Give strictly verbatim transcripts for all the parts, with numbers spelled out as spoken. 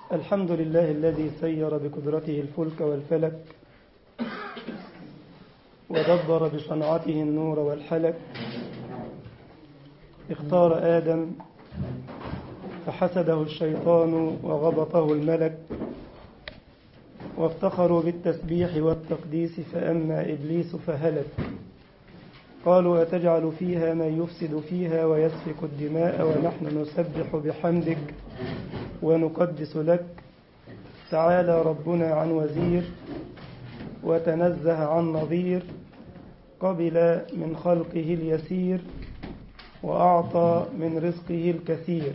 الحمد لله الذي سير بقدرته الفلك والفلك ودبر بصنعته النور والحلك. اختار آدم فحسده الشيطان وغبطه الملك، وافتخروا بالتسبيح والتقديس فأما إبليس فهلك. قالوا أتجعل فيها من يفسد فيها ويسفك الدماء ونحن نسبح بحمدك ونقدس لك. تعالى ربنا عن وزير وتنزه عن نظير، قبل من خلقه اليسير وأعطى من رزقه الكثير.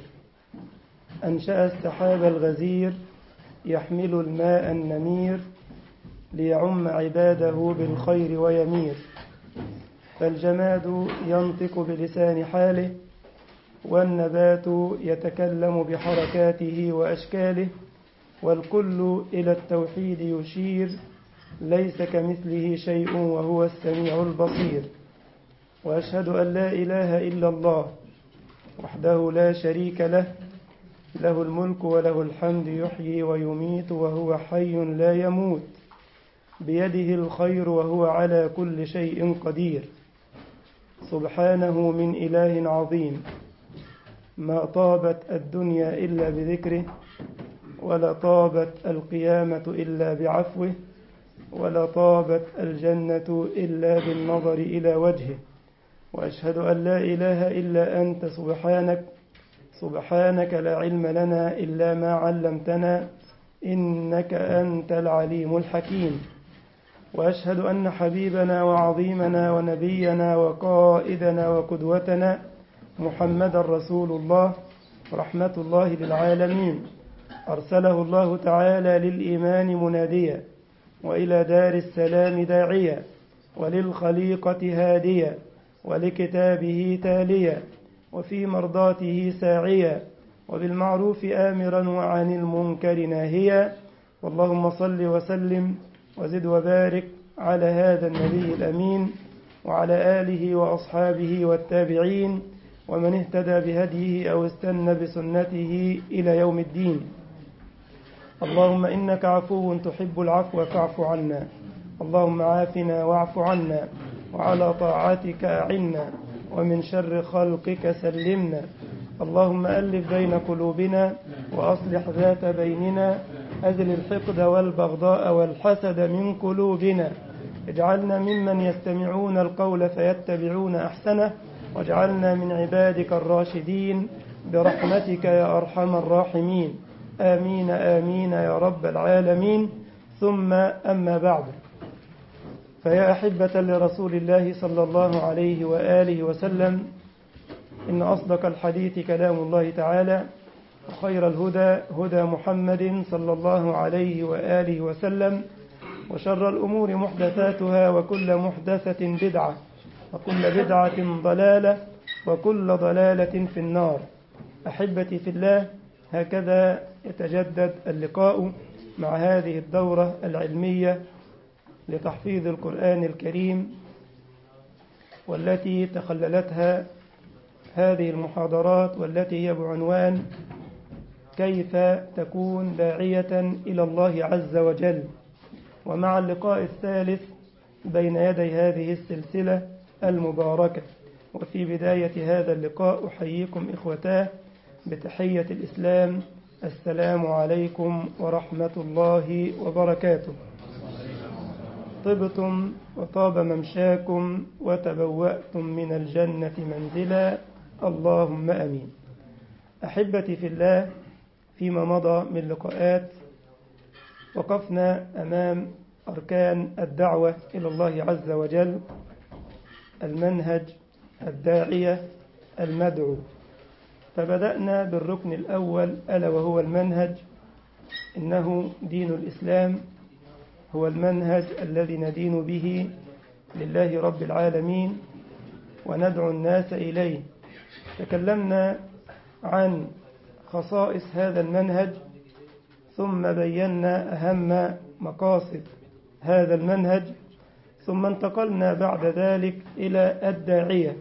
أنشأ السحاب الغزير يحمل الماء النمير ليعم عباده بالخير ويمير. فالجماد ينطق بلسان حاله، والنبات يتكلم بحركاته وأشكاله، والكل إلى التوحيد يشير. ليس كمثله شيء وهو السميع البصير. وأشهد أن لا إله إلا الله وحده لا شريك له، له الملك وله الحمد يحيي ويميت وهو حي لا يموت، بيده الخير وهو على كل شيء قدير. سبحانه من إله عظيم، ما طابت الدنيا إلا بذكره، ولا طابت القيامة إلا بعفوه، ولا طابت الجنة إلا بالنظر إلى وجهه. وأشهد أن لا إله إلا أنت سبحانك سبحانك لا علم لنا إلا ما علمتنا، إنك أنت العليم الحكيم. وأشهد أن حبيبنا وعظيمنا ونبينا وقائدنا وقدوتنا محمدا رسول الله، رحمة الله للعالمين. أرسله الله تعالى للإيمان مناديا، وإلى دار السلام داعيا، وللخليقة هاديا، ولكتابه تاليا، وفي مرضاته ساعيا، وبالمعروف آمرا وعن المنكر ناهيا. واللهم صل وسلم وزد وبارك على هذا النبي الأمين، وعلى آله وأصحابه والتابعين ومن اهتدى بهديه أو استنى بسنته إلى يوم الدين. اللهم إنك عفو تحب العفو فاعف عنا. اللهم عافنا واعف عنا، وعلى طاعتك أعنا، ومن شر خلقك سلمنا. اللهم ألف بين قلوبنا وأصلح ذات بيننا، أزل الحقد والبغضاء والحسد من قلوبنا. اجعلنا ممن يستمعون القول فيتبعون أحسنه، واجعلنا من عبادك الراشدين برحمتك يا أرحم الراحمين. آمين آمين يا رب العالمين. ثم أما بعد، فيا أحبة لرسول الله صلى الله عليه وآله وسلم، إن أصدق الحديث كلام الله تعالى، وخير الهدى هدى محمد صلى الله عليه وآله وسلم، وشر الأمور محدثاتها، وكل محدثة بدعة، وكل بدعة ضلالة، وكل ضلالة في النار. أحبتي في الله، هكذا يتجدد اللقاء مع هذه الدورة العلمية لتحفيظ القرآن الكريم، والتي تخللتها هذه المحاضرات، والتي هي بعنوان كيف تكون داعية إلى الله عز وجل. ومع اللقاء الثالث بين يدي هذه السلسلة المباركة. وفي بداية هذا اللقاء أحييكم إخوتاه بتحية الإسلام: السلام عليكم ورحمة الله وبركاته. طبتم وطاب ممشاكم وتبوأتم من الجنة منزلا، اللهم أمين. أحبتي في الله، فيما مضى من لقاءات وقفنا أمام أركان الدعوة إلى الله عز وجل، المنهج، الداعية، المدعو. فبدأنا بالركن الأول ألا وهو المنهج. إنه دين الإسلام هو المنهج الذي ندين به لله رب العالمين وندعو الناس إليه. تكلمنا عن خصائص هذا المنهج، ثم بينا أهم مقاصد هذا المنهج، ثم انتقلنا بعد ذلك إلى الداعية.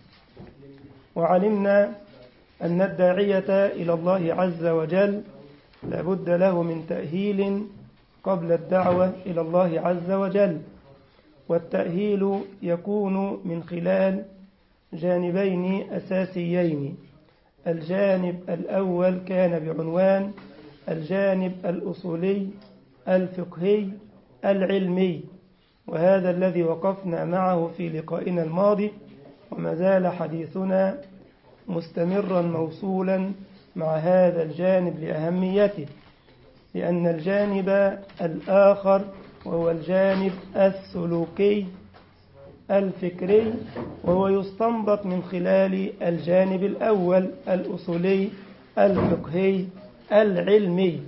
وعلمنا أن الداعية إلى الله عز وجل لابد له من تأهيل قبل الدعوة إلى الله عز وجل، والتأهيل يكون من خلال جانبين أساسيين. الجانب الأول كان بعنوان الجانب الأصولي الفقهي العلمي، وهذا الذي وقفنا معه في لقائنا الماضي، وما زال حديثنا مستمرا موصولا مع هذا الجانب لأهميته، لأن الجانب الآخر وهو الجانب السلوكي الفكري، وهو يستنبط من خلال الجانب الأول الأصولي الفقهي العلمي.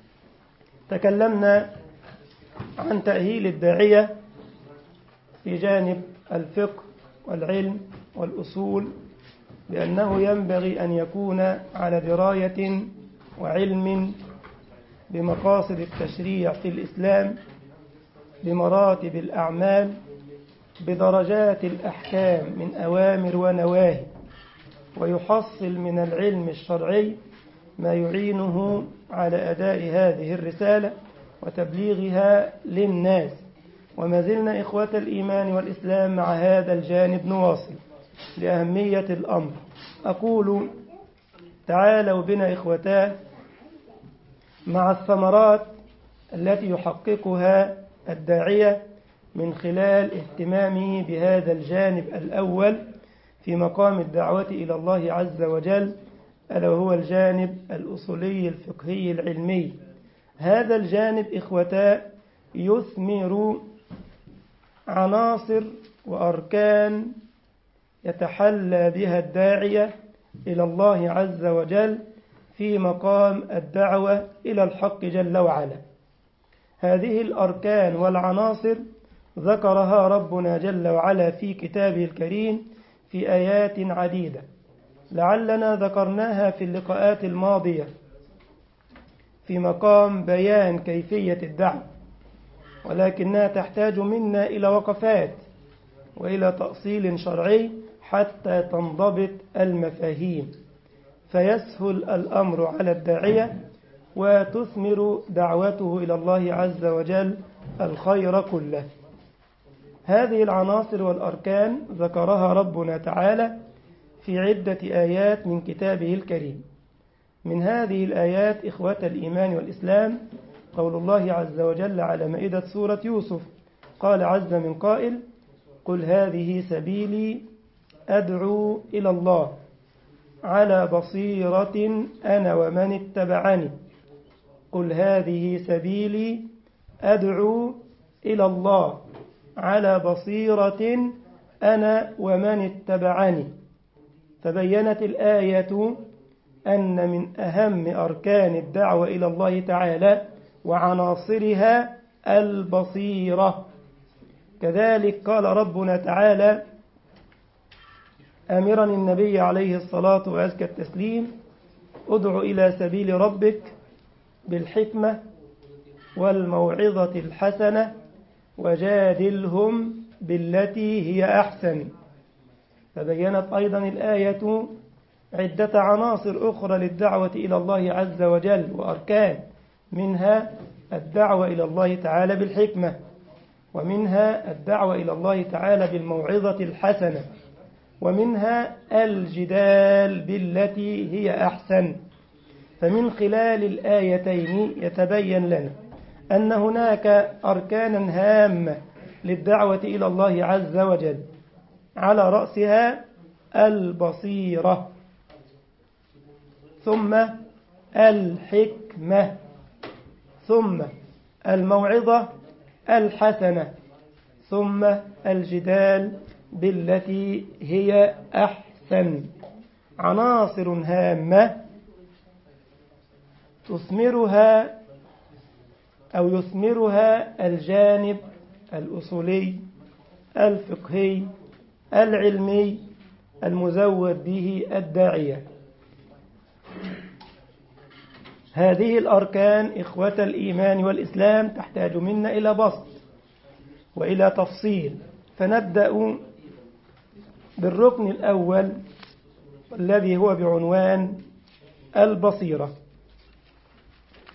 تكلمنا عن تأهيل الداعية في جانب الفقه والعلم والأصول، لأنه ينبغي أن يكون على دراية وعلم بمقاصد التشريع في الإسلام، بمراتب الأعمال، بدرجات الأحكام من أوامر ونواهي، ويحصل من العلم الشرعي ما يعينه على أداء هذه الرسالة وتبليغها للناس. وما زلنا إخوة الإيمان والإسلام مع هذا الجانب نواصل لأهمية الأمر. أقول تعالوا بنا إخوتاه مع الثمرات التي يحققها الداعية من خلال اهتمامه بهذا الجانب الأول في مقام الدعوة إلى الله عز وجل، ألا وهو الجانب الأصولي الفقهي العلمي. هذا الجانب إخوتاه يثمر عناصر وأركان يتحلى بها الداعية إلى الله عز وجل في مقام الدعوة إلى الحق جل وعلا. هذه الأركان والعناصر ذكرها ربنا جل وعلا في كتابه الكريم في آيات عديدة، لعلنا ذكرناها في اللقاءات الماضية في مقام بيان كيفية الدعوة، ولكنها تحتاج منا إلى وقفات وإلى تأصيل شرعي حتى تنضبط المفاهيم، فيسهل الأمر على الداعية وتثمر دعوته إلى الله عز وجل الخير كله. هذه العناصر والأركان ذكرها ربنا تعالى في عدة آيات من كتابه الكريم. من هذه الآيات إخوة الإيمان والإسلام قول الله عز وجل على مائدة سورة يوسف، قال عز من قائل: قل هذه سبيلي أدعو إلى الله على بصيرة أنا ومن اتبعني. قل هذه سبيلي أدعو إلى الله على بصيرة أنا ومن اتبعني. فبينت الآية أن من أهم أركان الدعوة إلى الله تعالى وعناصرها البصيرة. كذلك قال ربنا تعالى آمرا النبي عليه الصلاة وأزكى التسليم: ادع إلى سبيل ربك بالحكمة والموعظة الحسنة وجادلهم بالتي هي أحسن. فبينت أيضا الآية عدة عناصر أخرى للدعوة إلى الله عز وجل وأركان، منها الدعوة إلى الله تعالى بالحكمة، ومنها الدعوة إلى الله تعالى بالموعظة الحسنة، ومنها الجدال بالتي هي أحسن. فمن خلال الآيتين يتبين لنا أن هناك أركانا هامة للدعوة إلى الله عز وجل، على رأسها البصيرة، ثم الحكمة، ثم الموعظة الحسنة، ثم الجدال بالتي هي أحسن. عناصر هامة تثمرها أو يثمرها الجانب الأصولي الفقهي العلمي المزود به الداعية. هذه الأركان إخوة الإيمان والإسلام تحتاج منا إلى بسط وإلى تفصيل، فنبدأ بالركن الأول الذي هو بعنوان البصيرة.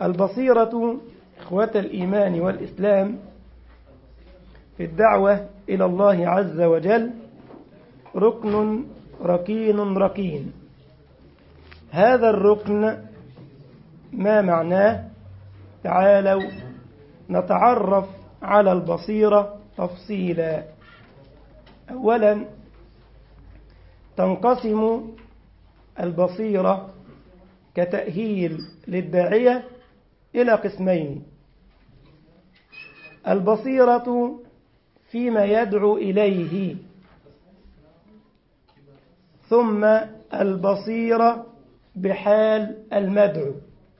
البصيرة إخوة الإيمان والإسلام في الدعوة إلى الله عز وجل ركن ركين ركين. هذا الركن ما معناه؟ تعالوا نتعرف على البصيرة تفصيلا. أولا، تنقسم البصيرة كتأهيل للداعية إلى قسمين: البصيرة فيما يدعو إليه، ثم البصيرة بحال المدعو.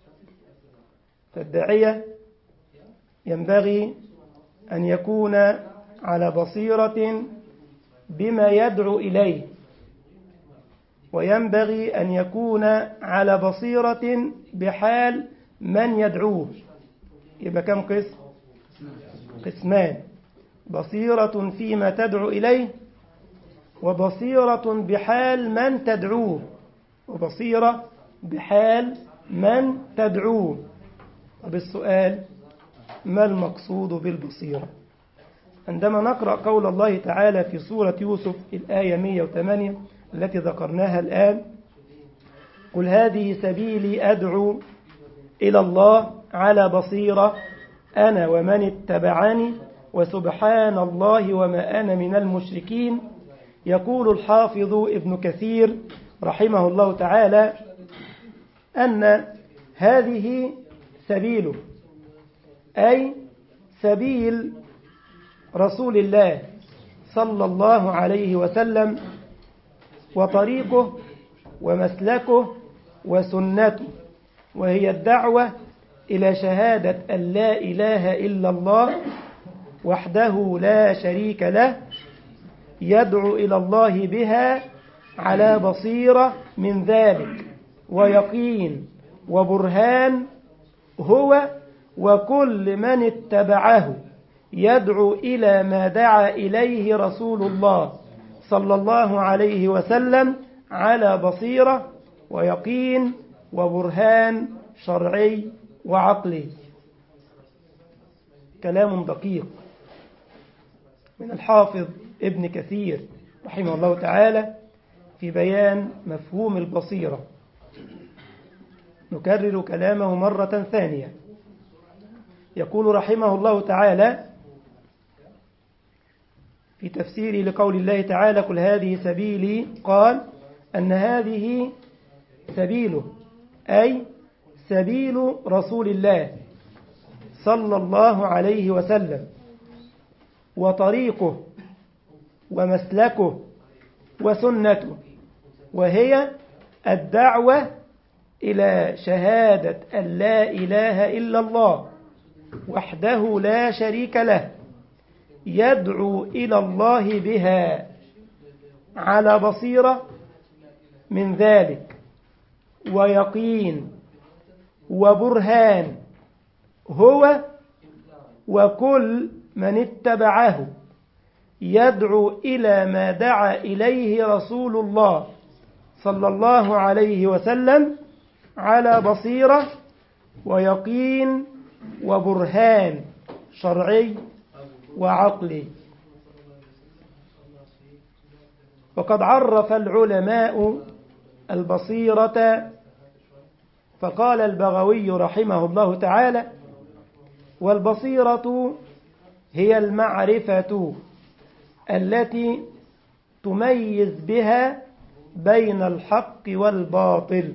فالداعية ينبغي أن يكون على بصيرة بما يدعو إليه، وينبغي أن يكون على بصيرة بحال من يدعوه. يبقى كم قسم؟ قسمان: بصيرة فيما تدعو إليه، وبصيرة بحال من تدعوه، وبصيرة بحال من تدعوه. وبالسؤال: ما المقصود بالبصيرة؟ عندما نقرأ قول الله تعالى في سورة يوسف الآية مئة وثمانية التي ذكرناها الآن: قل هذه سبيلي أدعو إلى الله على بصيرة أنا ومن اتبعني وسبحان الله وما أنا من المشركين. يقول الحافظ ابن كثير رحمه الله تعالى أن هذه سبيله، أي سبيل رسول الله صلى الله عليه وسلم، وطريقه ومسلكه وسنته، وهي الدعوة إلى شهادة أن لا إله إلا الله وحده لا شريك له، يدعو إلى الله بها على بصيرة من ذلك ويقين وبرهان، هو وكل من اتبعه، يدعو إلى ما دعا إليه رسول الله صلى الله عليه وسلم على بصيرة ويقين وبرهان شرعي وعقلي. كلام دقيق من الحافظ ابن كثير رحمه الله تعالى في بيان مفهوم البصيرة. نكرر كلامه مرة ثانية. يقول رحمه الله تعالى في تفسيره لقول الله تعالى: قل هذه سبيلي، قال أن هذه سبيله، أي سبيل رسول الله صلى الله عليه وسلم، وطريقه ومسلكه وسنته، وهي الدعوة إلى شهادة أن لا إله إلا الله وحده لا شريك له، يدعو إلى الله بها على بصيرة من ذلك ويقين وبرهان، هو وكل من اتبعه، يدعو إلى ما دعا إليه رسول الله صلى الله عليه وسلم على بصيرة ويقين وبرهان شرعي وعقلي. وقد عرف العلماء البصيرة، فقال البغوي رحمه الله تعالى: والبصيرة هي المعرفة التي تميز بها بين الحق والباطل.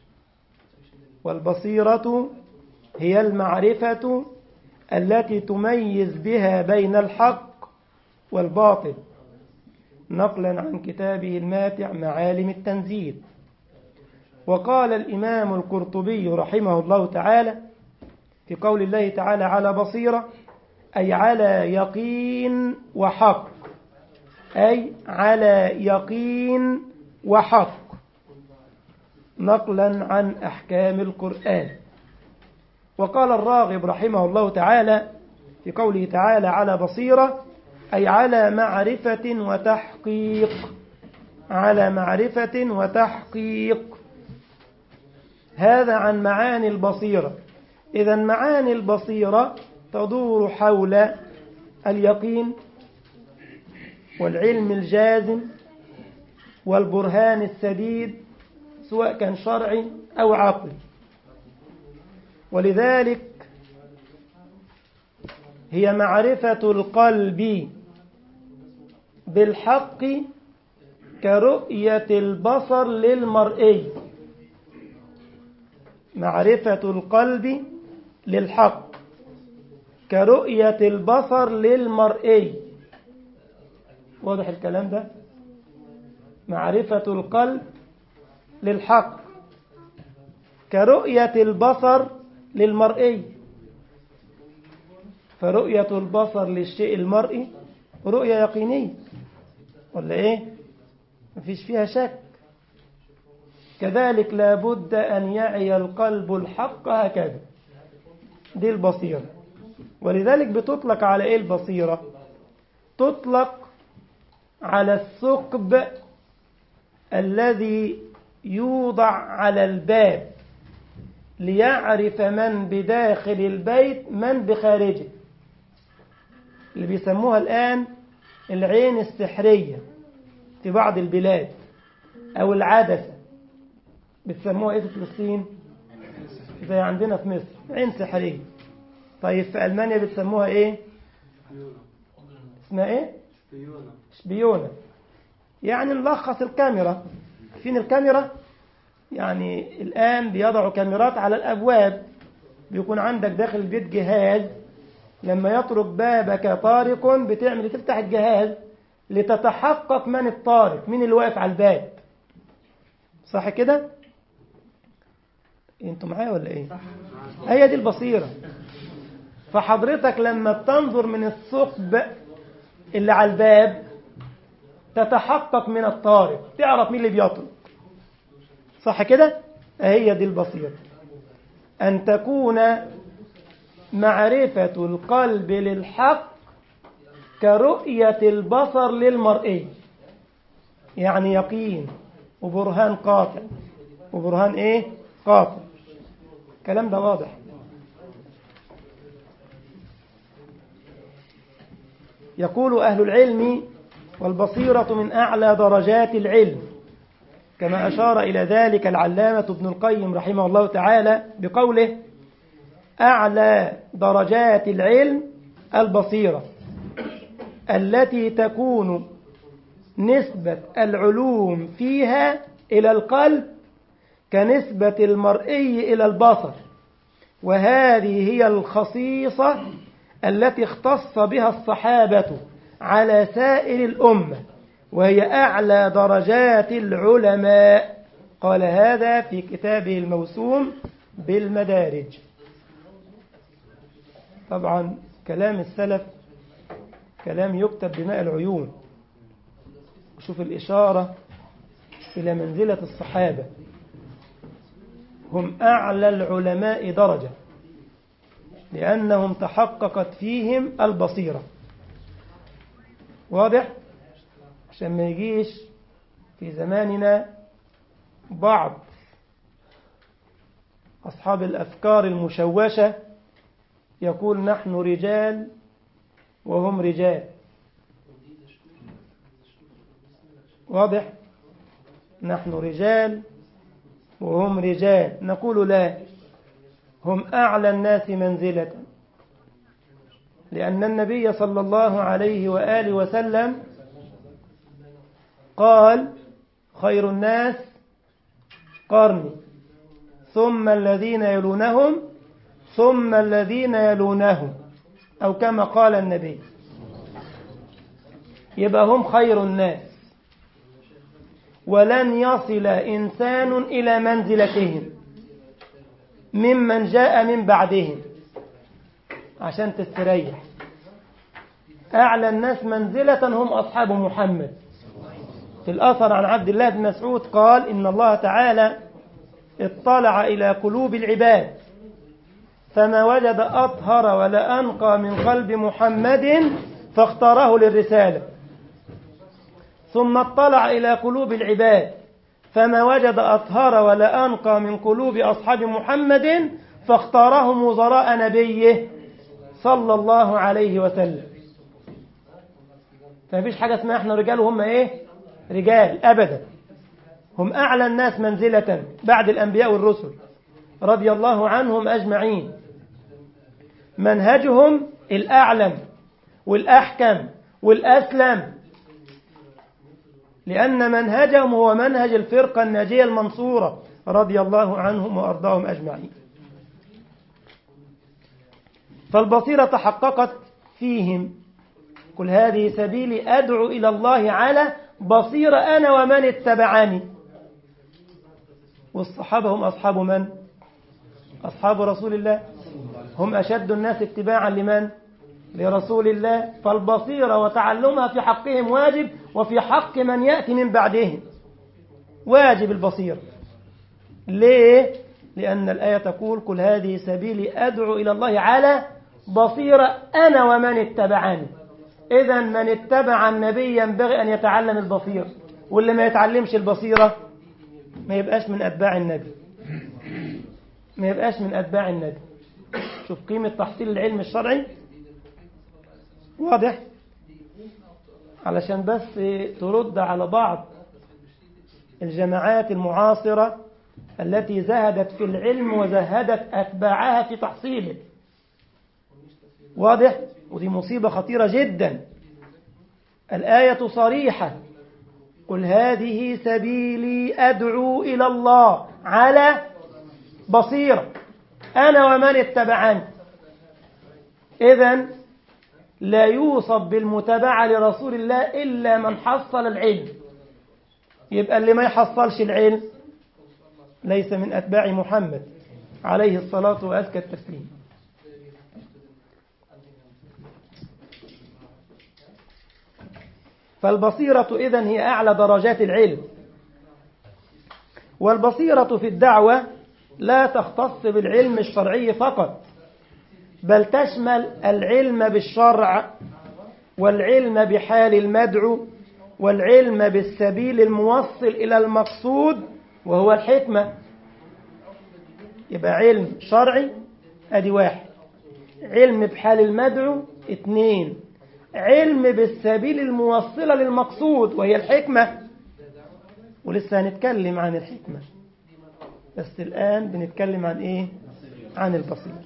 والبصيرة هي المعرفة التي تميز بها بين الحق والباطل، نقلا عن كتابه الماتع معالم التنزيل. وقال الإمام القرطبي رحمه الله تعالى في قول الله تعالى على بصيرة، أي على يقين وحق، أي على يقين وحق، نقلا عن أحكام القرآن. وقال الراغب رحمه الله تعالى في قوله تعالى على بصيرة، أي على معرفة وتحقيق، على معرفة وتحقيق. هذا عن معاني البصيرة. إذا معاني البصيرة تدور حول اليقين والعلم الجازم والبرهان السديد، سواء كان شرعي أو عقلي. ولذلك هي معرفة القلب بالحق كرؤية البصر للمرئي. معرفة القلب للحق كرؤية البصر للمرئي. واضح الكلام ده؟ معرفة القلب للحق كرؤية البصر للمرئي. فرؤية البصر للشيء المرئي رؤية يقينية، ولا ايه؟ مفيش فيها شك. كذلك لابد أن يعي القلب الحق هكذا، دي البصيرة. ولذلك بتطلق على ايه البصيرة؟ تطلق على الثقب الذي يوضع على الباب ليعرف من بداخل البيت من بخارجه، اللي بيسموها الآن العين السحرية في بعض البلاد، أو العدسة بتسموها إيه في فلسطين؟ زي عندنا في مصر عين سحرية. طيب في ألمانيا بتسموها إيه؟ اسمها إيه؟ شبيونة. يعني نلخص الكاميرا. فين الكاميرا؟ يعني الآن بيضعوا كاميرات على الأبواب، بيكون عندك داخل البيت جهاز لما يطرق بابك طارق بتعمل تفتح الجهاز لتتحقق من الطارق، من اللي واقف على الباب. صح كده؟ انتوا معايا ولا ايه؟ هي دي البصيرة. فحضرتك لما تنظر من الثقب اللي على الباب تتحقق من الطارق، تعرف مين اللي بيطرق. صح كده؟ هي دي البصيرة، أن تكون معرفة القلب للحق كرؤية البصر للمرئي. يعني يقين وبرهان قاطع. وبرهان ايه؟ قاطع. الكلام ده واضح. يقول أهل العلم: والبصيرة من أعلى درجات العلم، كما أشار إلى ذلك العلامة ابن القيم رحمه الله تعالى بقوله: أعلى درجات العلم البصيرة، التي تكون نسبة العلوم فيها إلى القلب كنسبة المرئي إلى البصر. وهذه هي الخصيصة التي اختص بها الصحابة على سائر الأمة، وهي أعلى درجات العلماء. قال هذا في كتابه الموسوم بالمدارج. طبعا كلام السلف كلام يكتب بماء العيون. وشوف الإشارة إلى منزلة الصحابة، هم أعلى العلماء درجة لأنهم تحققت فيهم البصيرة. واضح؟ عشان ما يجيش في زماننا بعض أصحاب الأفكار المشوشة يقول: نحن رجال وهم رجال. واضح؟ نحن رجال وهم رجال. نقول لا، هم أعلى الناس منزلة، لأن النبي صلى الله عليه وآله وسلم قال: خير الناس قرني، ثم الذين يلونهم، ثم الذين يلونهم، أو كما قال النبي. يبقى هم خير الناس، ولن يصل إنسان إلى منزلتهم ممن جاء من بعدهم، عشان تستريح. أعلى الناس منزلة هم أصحاب محمد. في الأثر عن عبد الله بن مسعود قال: إن الله تعالى اطلع إلى قلوب العباد فما وجد أطهر ولا أنقى من قلب محمد فاختاره للرسالة. ثم اطلع إلى قلوب العباد فما وجد أطهر ولا أنقى من قلوب أصحاب محمد فاختارهم وزراء نبيه صلى الله عليه وسلم. فمفيش حاجة اسمها احنا رجال وهم ايه رجال، أبدا. هم أعلى الناس منزلة بعد الأنبياء والرسل رضي الله عنهم أجمعين. منهجهم الأعلم والأحكم والأسلم، لأن منهجهم هو منهج الفرقة الناجية المنصورة رضي الله عنهم وأرضاهم أجمعين. فالبصيرة تحققت فيهم. قل هذه سبيلي أدعو إلى الله على بصيرة أنا ومن اتبعني. والصحابة هم أصحاب من؟ أصحاب رسول الله، هم أشد الناس اتباعا لمن؟ لرسول الله. فالبصيرة وتعلمها في حقهم واجب، وفي حق من يأتي من بعدهم واجب البصيرة. ليه؟ لأن الآية تقول قل هذه سبيلي أدعو إلى الله على بصيرة أنا ومن اتبعني. إذا من اتبع النبي ينبغي أن يتعلم البصيرة، واللي ما يتعلمش البصيرة ما يبقاش من أتباع النبي، ما يبقاش من أتباع النبي. شوف قيمة تحصيل العلم الشرعي. واضح؟ علشان بس ترد على بعض الجماعات المعاصرة التي زهدت في العلم وزهدت أتباعها في تحصيله. واضح؟ ودي مصيبة خطيرة جدا. الآية صريحة قل هذه سبيلي أدعو إلى الله على بصيرة أنا ومن اتبعني. إذن لا يوصف بالمتابعة لرسول الله إلا من حصل العلم. يبقى اللي ما يحصلش العلم ليس من أتباع محمد عليه الصلاة وأزكى التسليم. فالبصيرة إذن هي أعلى درجات العلم. والبصيرة في الدعوة لا تختص بالعلم الشرعي فقط، بل تشمل العلم بالشرع، والعلم بحال المدعو، والعلم بالسبيل الموصل إلى المقصود وهو الحكمة. يبقى علم شرعي أدي واحد، علم بحال المدعو اثنين، علم بالسبيل الموصلة للمقصود وهي الحكمة. ولسه هنتكلم عن الحكمة، بس الآن بنتكلم عن إيه؟ عن البصيرة.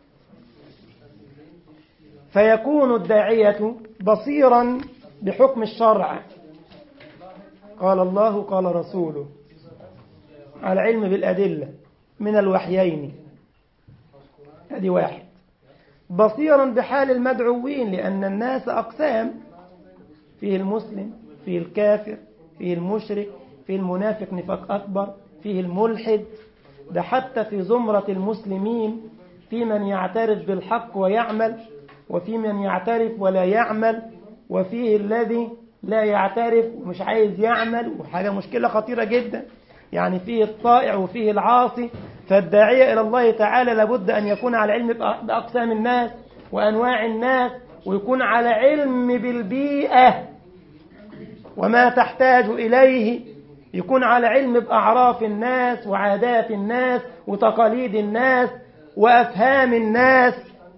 فيكون الداعية بصيرا بحكم الشرع، قال الله قال رسوله، على علم بالأدلة من الوحيين، هذه واحد. بصيرا بحال المدعوين، لأن الناس أقسام، فيه المسلم، فيه الكافر، فيه المشرك، فيه المنافق نفاق أكبر، فيه الملحد. ده حتى في زمرة المسلمين في من يعترف بالحق ويعمل، وفي من يعترف ولا يعمل، وفيه الذي لا يعترف ومش عايز يعمل، وحاجة مشكلة خطيرة جدا. يعني فيه الطائع وفيه العاصي. فالداعية إلى الله تعالى لابد أن يكون على علم بأقسام الناس وأنواع الناس، ويكون على علم بالبيئة وما تحتاج إليه، يكون على علم بأعراف الناس وعادات الناس وتقاليد الناس وأفهام الناس.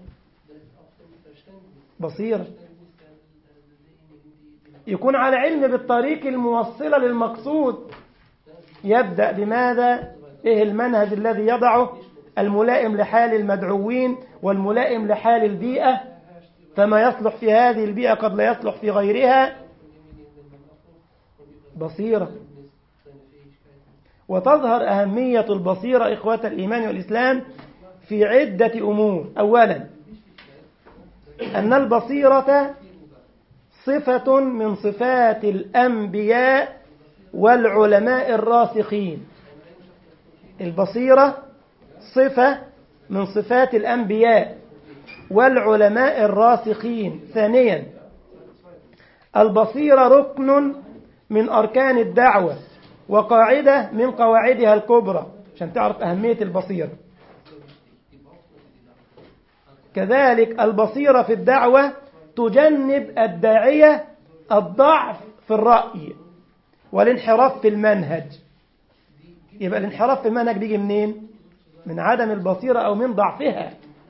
بصيرة. يكون على علم بالطريق الموصلة للمقصود. يبدأ بماذا؟ إيه المنهج الذي يضعه الملائم لحال المدعوين والملائم لحال البيئة، فما يصلح في هذه البيئة قد لا يصلح في غيرها. بصيرة. وتظهر أهمية البصيرة إخوة الإيمان والإسلام في عدة أمور. أولا، أن البصيرة صفة من صفات الأنبياء والعلماء الراسخين. البصيرة صفة من صفات الأنبياء والعلماء الراسخين. ثانيا، البصيرة ركن من أركان الدعوة وقاعدة من قواعدها الكبرى، عشان تعرف أهمية البصيرة. كذلك البصيرة في الدعوة تجنب الداعية الضعف في الرأي والانحراف في المنهج. يبقى الانحراف في المنهج بيجي منين؟ من عدم البصيرة أو من ضعفها.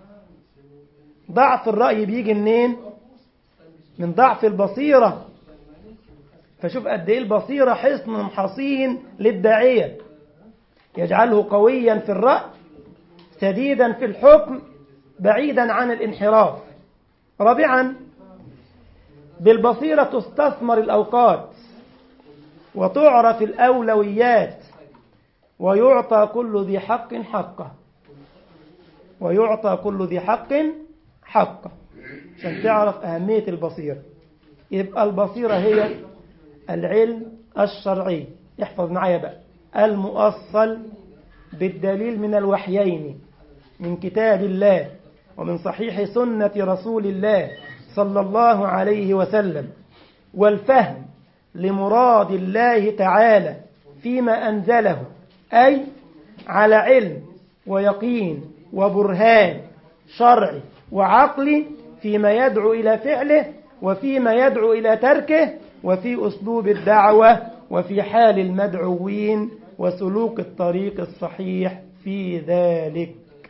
ضعف الرأي بيجي منين؟ من ضعف البصيرة. فشوف قد إيه البصيرة حصن حصين للداعية، يجعله قويا في الرأي، سديدا في الحكم، بعيدا عن الانحراف. رابعا، بالبصيرة تستثمر الأوقات وتعرف الأولويات، ويعطى كل ذي حق حقه. ويعطى كل ذي حق حقه عشان تعرف أهمية البصيرة. يبقى البصيرة هي العلم الشرعي، احفظ معايا بقى، المؤصل بالدليل من الوحيين، من كتاب الله ومن صحيح سنة رسول الله صلى الله عليه وسلم، والفهم لمراد الله تعالى فيما أنزله، أي على علم ويقين وبرهان شرعي وعقلي فيما يدعو إلى فعله وفيما يدعو إلى تركه، وفي أسلوب الدعوة، وفي حال المدعوين، وسلوك الطريق الصحيح في ذلك.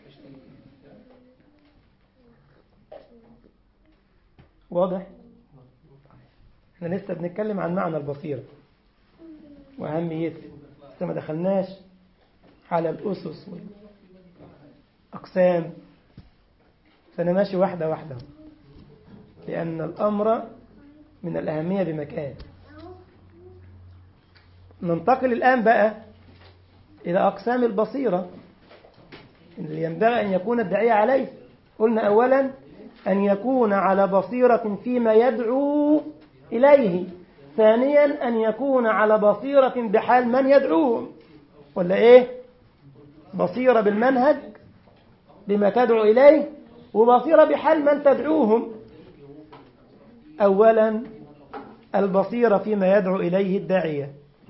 واضح؟ احنا لسه بنتكلم عن معنى البصيرة وأهميته، لسه ما دخلناش على الأسس والأقسام، فأنا ماشي واحدة واحدة، لأن الأمر من الأهمية بمكان. ننتقل الآن بقى إلى أقسام البصيرة اللي ينبغي أن يكون الداعية عليه. قلنا أولا أن يكون على بصيرة فيما يدعو إليه. ثانيا أن يكون على بصيرة بحال من يدعوهم، ولا إيه؟ بصيرة بالمنهج بما تدعو إليه، وبصيرة بحال من تدعوهم. أولا البصيرة فيما يدعو إليه الداعية.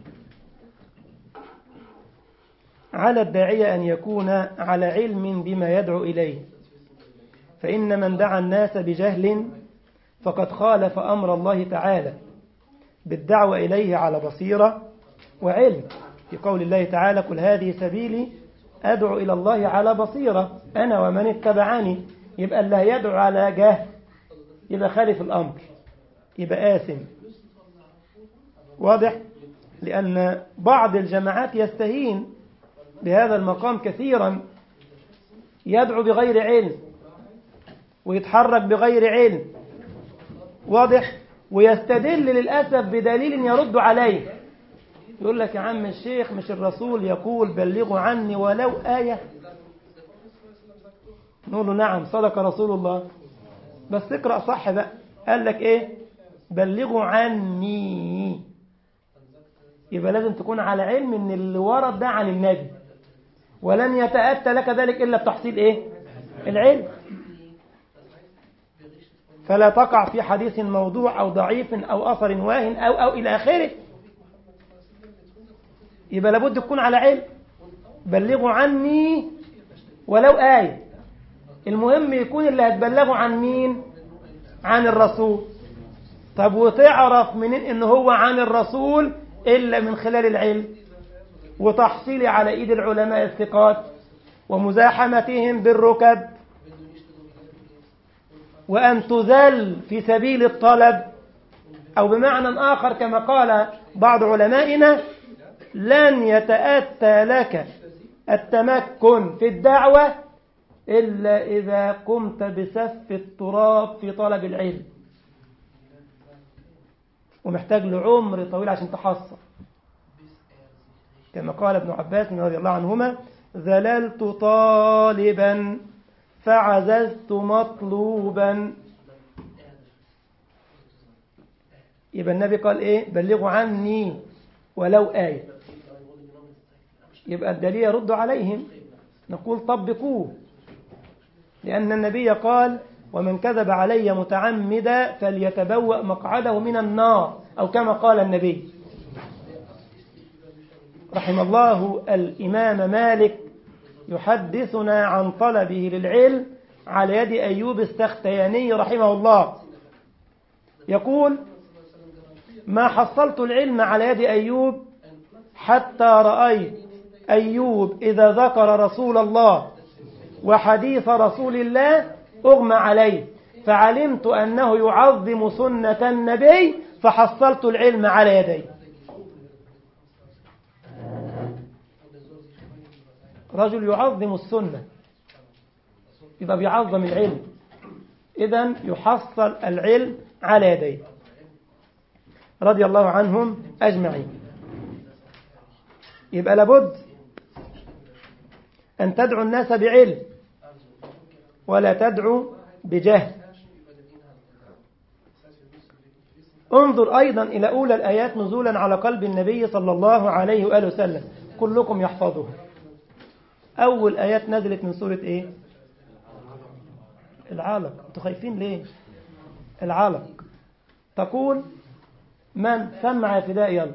على الداعية أن يكون على علم بما يدعو إليه، فإن من دعا الناس بجهل فقد خالف أمر الله تعالى بالدعوة إليه على بصيرة وعلم، في قول الله تعالى: قل هذه سبيلي أدعو إلى الله على بصيرة أنا ومن اتبعني. يبقى اللي يدعو على جهل يبقى خالف الأمر، يبقى آثم. واضح؟ لأن بعض الجماعات يستهين بهذا المقام كثيرا، يدعو بغير علم ويتحرك بغير علم. واضح؟ ويستدل للأسف بدليل يرد عليه. يقول لك: يا عم الشيخ، مش الرسول يقول بلغوا عني ولو آية؟ نقول له: نعم صدق رسول الله، بس اقرأ صح بقى. قال لك إيه؟ بلغوا عني. يبقى لازم تكون على علم ان اللي ورد ده عن النبي، ولن يتأتى لك ذلك إلا بتحصيل إيه؟ العلم. فلا تقع في حديث موضوع أو ضعيف أو أثر واهن أو أو إلى آخره. يبقى لابد تكون على علم. بلغوا عني ولو آية. المهم يكون اللي هتبلغوا عن مين؟ عن الرسول. طب وتعرف منين إن هو عن الرسول؟ إلا من خلال العلم وتحصيله على إيد العلماء الثقات ومزاحمتهم بالركب، وأن تذل في سبيل الطلب، أو بمعنى آخر كما قال بعض علمائنا: لن يتأتى لك التمكن في الدعوة إلا إذا قمت بسف التراب في طلب العلم، ومحتاج لعمر طويل عشان تحصل. كما قال ابن عباس رضي الله عنهما: ذللت طالبا فعززت مطلوبا. يبقى النبي قال إيه؟ بلغوا عني ولو آية. يبقى الدليل يرد عليهم، نقول طبقوه، لأن النبي قال: ومن كذب علي متعمدا فليتبوأ مقعده من النار، أو كما قال النبي. رحم الله الإمام مالك يحدثنا عن طلبه للعلم على يد أيوب السختياني رحمه الله، يقول: ما حصلت العلم على يد أيوب حتى رأيت أيوب إذا ذكر رسول الله وحديث رسول الله أغمى عليه، فعلمت أنه يعظم سنة النبي فحصلت العلم على يدي. رجل يعظم السنة يبقى بيعظم العلم، إذن يحصل العلم على يديه رضي الله عنهم أجمعين. يبقى لابد أن تدعو الناس بعلم ولا تدعو بجهل. انظر أيضا إلى أولى الآيات نزولا على قلب النبي صلى الله عليه وآله وسلم، كلكم يحفظه. أول آيات نزلت من سورة إيه؟ العلق. أنتوا خايفين ليه؟ العلق. تقول من سمع فداء يلا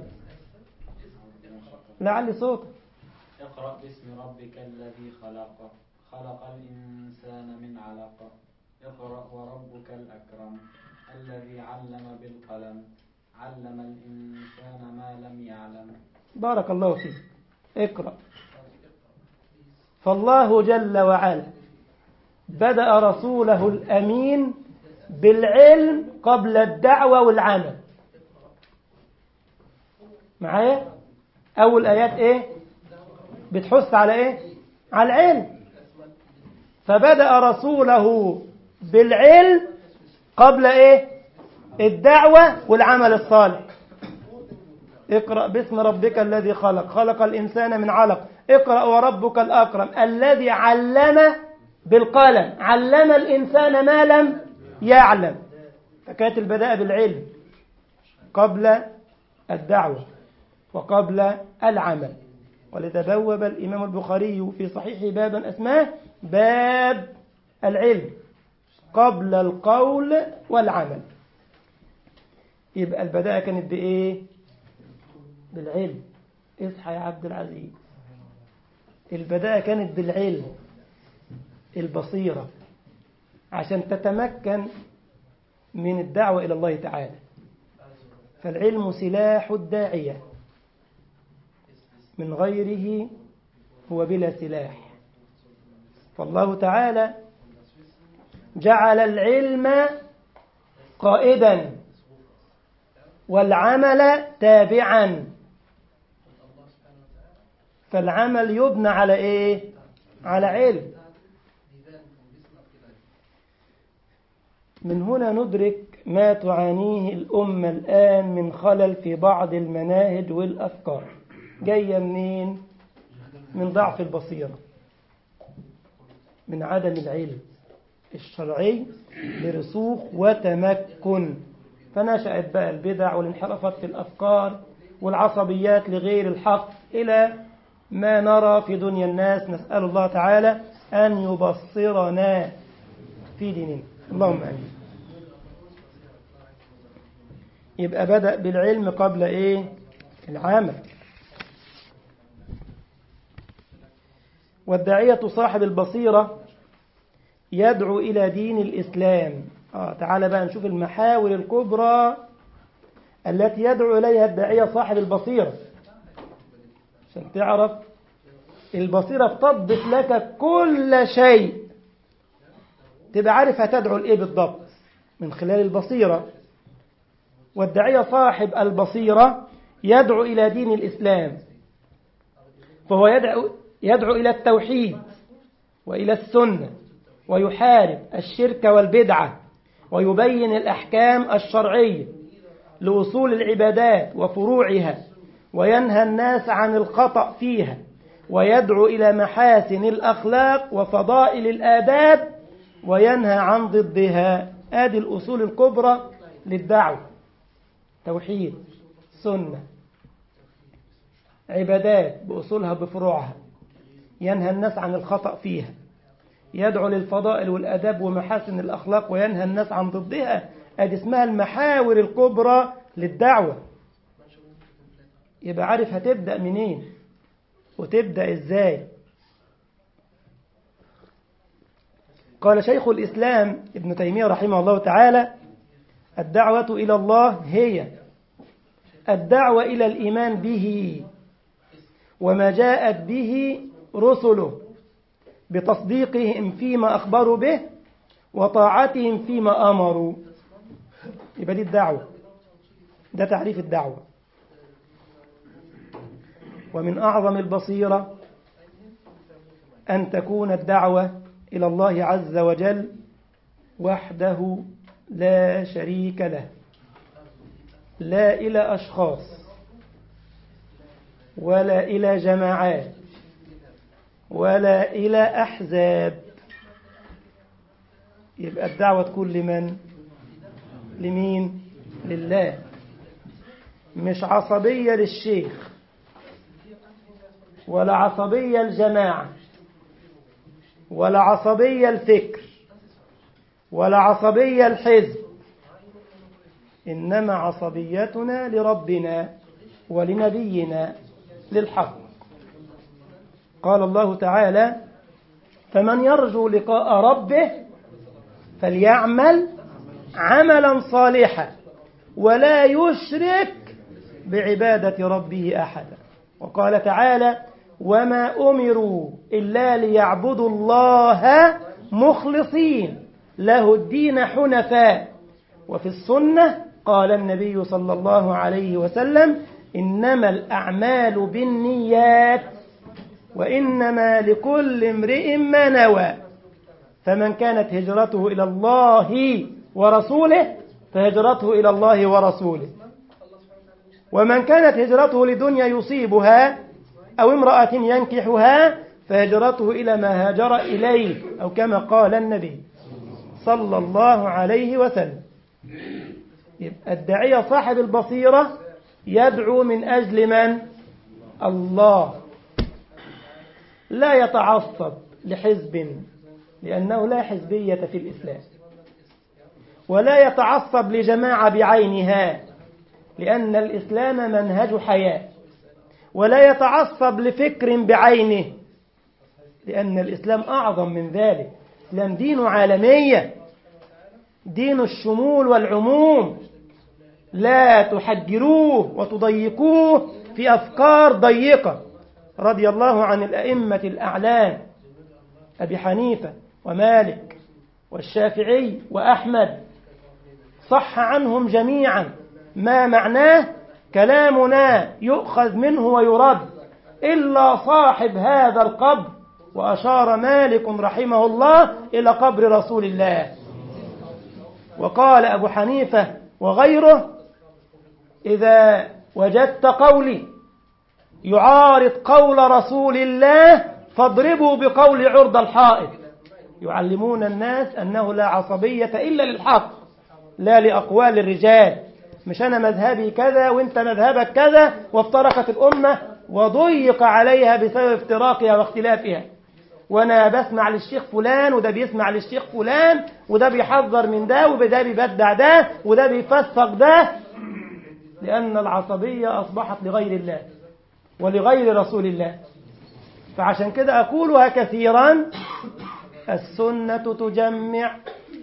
لعلي صوت. اقرأ باسم ربك الذي خلق خلق الإنسان من علق اقرأ وربك الأكرم الذي علم بالقلم علم الإنسان ما لم يعلم. بارك الله فيك. اقرأ. فالله جل وعلا بدأ رسوله الأمين بالعلم قبل الدعوة والعمل. معايا؟ أول آيات إيه؟ بتحث على إيه؟ على العلم. فبدأ رسوله بالعلم قبل إيه؟ الدعوة والعمل الصالح. اقرأ باسم ربك الذي خلق خلق الإنسان من علق اقرأ وربك الأكرم الذي علم بالقلم علم الإنسان ما لم يعلم. فكانت البداية بالعلم قبل الدعوة وقبل العمل. ولذا بوب الإمام البخاري في صحيحه بابا أسماه باب العلم قبل القول والعمل. يبقى البداية كانت بإيه؟ بالعلم. اصحى يا عبد العزيز. البداية كانت بالعلم البصيرة عشان تتمكن من الدعوة إلى الله تعالى. فالعلم سلاح الداعية، من غيره هو بلا سلاح. فالله تعالى جعل العلم قائدا والعمل تابعا. فالعمل يبنى على إيه؟ على علم. من هنا ندرك ما تعانيه الأمة الآن من خلل في بعض المناهج والأفكار. جاية منين؟ من ضعف البصيرة، من عدم العلم الشرعي برسوخ وتمكن. فنشأت بقى البدع والانحرافات في الأفكار والعصبيات لغير الحق إلى ما نرى في دنيا الناس. نسأل الله تعالى أن يبصرنا في ديننا، اللهم آمين. يبقى بدأ بالعلم قبل إيه؟ العمل. والداعية صاحب البصيرة يدعو إلى دين الإسلام. آه تعالى بقى نشوف المحاور الكبرى التي يدعو إليها الداعية صاحب البصيرة عشان تعرف البصيرة بتضبط لك كل شيء، تبقى عارف هتدعو لإيه بالضبط من خلال البصيرة. والداعية صاحب البصيرة يدعو إلى دين الإسلام، فهو يدعو, يدعو إلى التوحيد وإلى السنة، ويحارب الشرك والبدعة، ويبين الأحكام الشرعية لأصول العبادات وفروعها، وينهى الناس عن الخطأ فيها، ويدعو إلى محاسن الأخلاق وفضائل الآداب، وينهى عن ضدها. هذه الأصول الكبرى للدعوة: توحيد، سنة، عبادات بأصولها بفروعها، ينهى الناس عن الخطأ فيها، يدعو للفضائل والأداب ومحاسن الأخلاق، وينهى الناس عن ضدها. هذه اسمها المحاور الكبرى للدعوة. يبقى عارف هتبدأ منين وتبدأ إزاي. قال شيخ الإسلام ابن تيمية رحمه الله تعالى: الدعوة إلى الله هي الدعوة إلى الإيمان به وما جاءت به رسله بتصديقهم فيما أخبروا به وطاعتهم فيما أمروا. يبقى دي الدعوة، ده تعريف الدعوة. ومن أعظم البصيرة أن تكون الدعوة إلى الله عز وجل وحده لا شريك له، لا إلى أشخاص ولا إلى جماعات ولا إلى أحزاب. يبقى الدعوة تكون لمن؟ لمين؟ لله. مش عصبية للشيخ ولا عصبية الجماعة ولا عصبية الفكر ولا عصبية الحزب، إنما عصبيتنا لربنا ولنبينا للحق. قال الله تعالى: فمن يرجو لقاء ربه فليعمل عملا صالحا ولا يشرك بعبادة ربه أحدا. وقال تعالى: وما أمروا إلا ليعبدوا الله مخلصين له الدين حنفاء. وفي السنة قال النبي صلى الله عليه وسلم: إنما الأعمال بالنيات وإنما لكل امرئ ما نوى، فمن كانت هجرته إلى الله ورسوله فهجرته إلى الله ورسوله، ومن كانت هجرته لدنيا يصيبها أو امرأة ينكحها فهجرته إلى ما هاجر إليه، أو كما قال النبي صلى الله عليه وسلم. يبقى الداعية صاحب البصيرة يدعو من أجل من؟ الله. لا يتعصب لحزب لأنه لا حزبية في الإسلام، ولا يتعصب لجماعة بعينها لأن الإسلام منهج حياة، ولا يتعصب لفكر بعينه لأن الإسلام أعظم من ذلك. الإسلام دين عالمية، دين الشمول والعموم، لا تحجروه وتضيقوه في أفكار ضيقة. رضي الله عن الأئمة الأعلام أبي حنيفة ومالك والشافعي وأحمد، صح عنهم جميعا ما معناه كلامنا يؤخذ منه ويرد إلا صاحب هذا القبر. وأشار مالك رحمه الله إلى قبر رسول الله. وقال أبو حنيفة وغيره: إذا وجدت قولي يعارض قول رسول الله فاضربوا بقول عرض الحائط. يعلمون الناس أنه لا عصبية إلا للحق، لا لأقوال الرجال. مش أنا مذهبي كذا وإنت مذهبك كذا وافترقت الأمة وضيق عليها بسبب افتراقها واختلافها، وأنا بسمع للشيخ فلان وده بيسمع للشيخ فلان وده بيحذر من ده وده بيبدع ده وده بيفسق ده، لأن العصبية أصبحت لغير الله ولغير رسول الله. فعشان كده أقولها كثيرا: السنة تجمع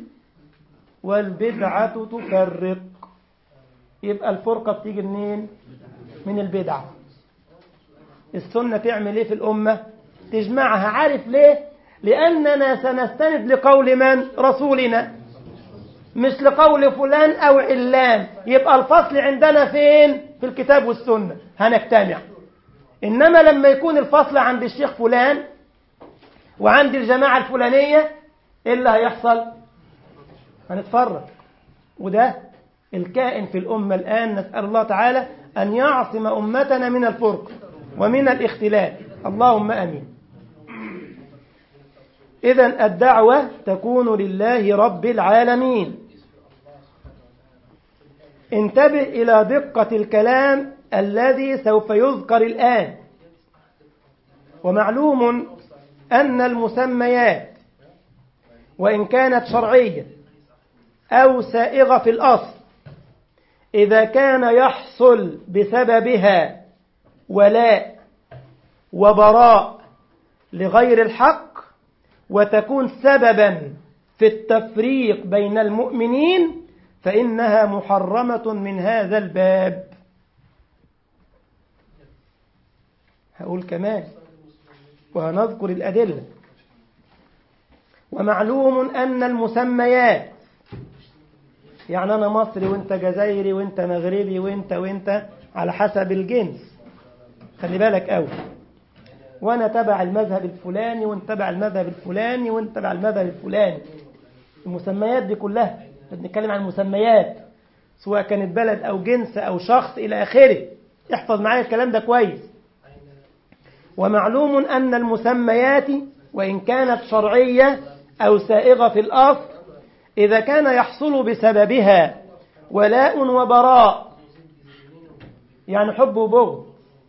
والبدعة تفرق. يبقى الفرقة بتيجي منين؟ من البدعة. السنة تعمل ايه في الأمة؟ تجمعها. عارف ليه؟ لأننا سنستند لقول من؟ رسولنا، مش لقول فلان أو علان. يبقى الفصل عندنا فين؟ في الكتاب والسنة هنجتمع. إنما لما يكون الفصل عند الشيخ فلان وعند الجماعة الفلانية، إيه اللي هيحصل؟ هنتفرق. وده الكائن في الأمة الآن. نسأل الله تعالى أن يعصم أمتنا من الفرق ومن الاختلاف، اللهم آمين. إذن الدعوة تكون لله رب العالمين. انتبه إلى دقة الكلام الذي سوف يذكر الآن. ومعلوم أن المسميات وإن كانت شرعية أو سائغة في الأصل، إذا كان يحصل بسببها ولاء وبراء لغير الحق وتكون سببا في التفريق بين المؤمنين فإنها محرمة من هذا الباب. هقول كمان وهنذكر الأدلة. ومعلوم أن المسميات، يعني أنا مصري وأنت جزائري وأنت مغربي وأنت وأنت على حسب الجنس، خلي بالك أوي، وأنا تبع المذهب الفلاني وأنت تبع المذهب الفلاني وأنت تبع المذهب الفلاني. المسميات دي كلها بنتكلم عن المسميات، سواء كانت بلد أو جنس أو شخص إلى آخره. احفظ معايا الكلام ده كويس. ومعلوم أن المسميات وإن كانت شرعية أو سائغة في الأصل، إذا كان يحصل بسببها ولاء وبراء، يعني حب وبغض،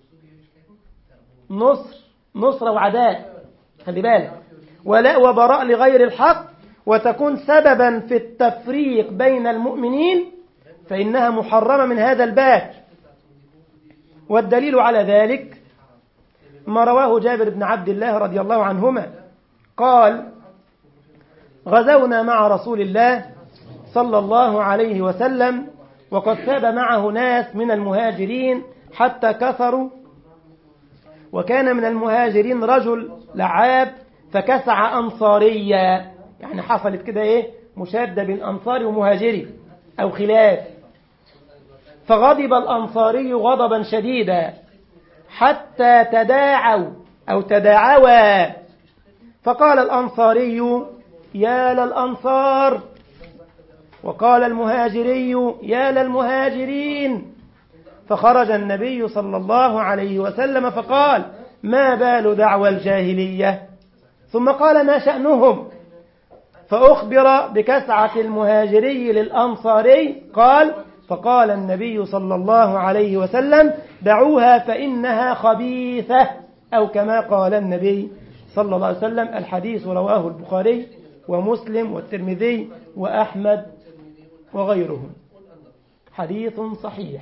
نصر نصر وعداء، خلي بالك، ولاء وبراء لغير الحق، وتكون سببا في التفريق بين المؤمنين، فإنها محرمة من هذا الباب. والدليل على ذلك ما رواه جابر بن عبد الله رضي الله عنهما قال: غزونا مع رسول الله صلى الله عليه وسلم وقد ثاب معه ناس من المهاجرين حتى كثروا، وكان من المهاجرين رجل لعاب فكسع أنصاريا، يعني حصلت كده إيه مشادة بين أنصاري ومهاجري أو خلاف، فغضب الأنصاري غضبا شديدا حتى تداعوا أو تداعوا، فقال الأنصاري: يا للأنصار، وقال المهاجري: يا للمهاجرين. فخرج النبي صلى الله عليه وسلم فقال: ما بال دعوى الجاهلية؟ ثم قال: ما شأنهم؟ فأخبر بكسعة المهاجري للأنصاري، قال: فقال النبي صلى الله عليه وسلم: دعوها فإنها خبيثة، أو كما قال النبي صلى الله عليه وسلم. الحديث رواه البخاري ومسلم والترمذي وأحمد وغيرهم، حديث صحيح.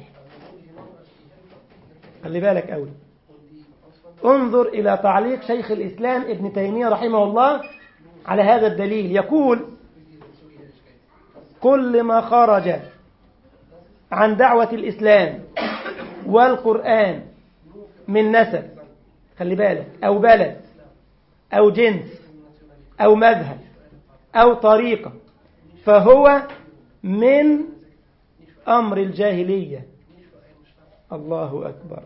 خلي بالك أوي، انظر إلى تعليق شيخ الإسلام ابن تيمية رحمه الله على هذا الدليل، يقول: كل ما خرج عن دعوة الإسلام والقرآن من نسب، خلي بالك، أو بلد أو جنس أو مذهب أو طريقة، فهو من أمر الجاهلية. الله أكبر.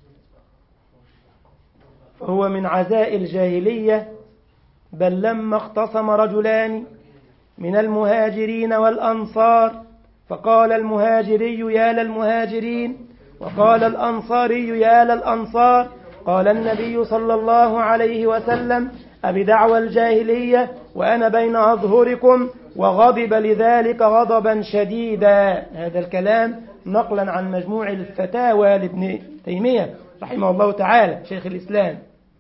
فهو من عزاء الجاهلية. بل لما اختصم رجلان من المهاجرين والأنصار، فقال المهاجري: يا للمهاجرين، وقال الأنصاري: يا للأنصار، قال النبي صلى الله عليه وسلم: أبدعوى الجاهلية وأنا بين أظهركم، وغضب لذلك غضبا شديدا. هذا الكلام نقلا عن مجموع الفتاوى لابن تيمية رحمه الله تعالى شيخ الإسلام.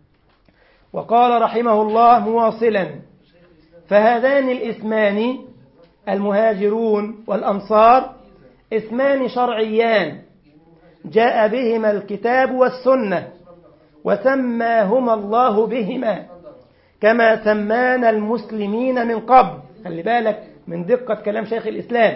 وقال رحمه الله مواصلا: فهذان الاسمان المهاجرون والأنصار اسمان شرعيان جاء بهما الكتاب والسنة، وسماهما الله بهما كما سمانا المسلمين من قبل. خلي بالك من دقة كلام شيخ الإسلام.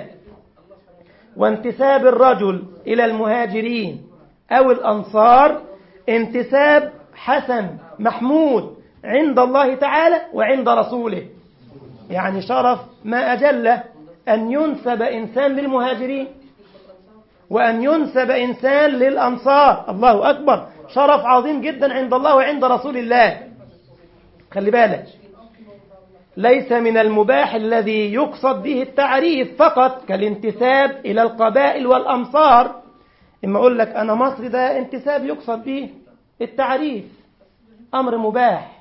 وانتساب الرجل إلى المهاجرين أو الأنصار انتساب حسن محمود عند الله تعالى وعند رسوله، يعني شرف ما أجل أن ينسب إنسان للمهاجرين وأن ينسب إنسان للأنصار. الله أكبر، شرف عظيم جدا عند الله وعند رسول الله. خلي بالك، ليس من المباح الذي يقصد به التعريف فقط كالانتساب إلى القبائل والأمصار. إما أقول لك أنا مصري، ده انتساب يقصد به التعريف، أمر مباح،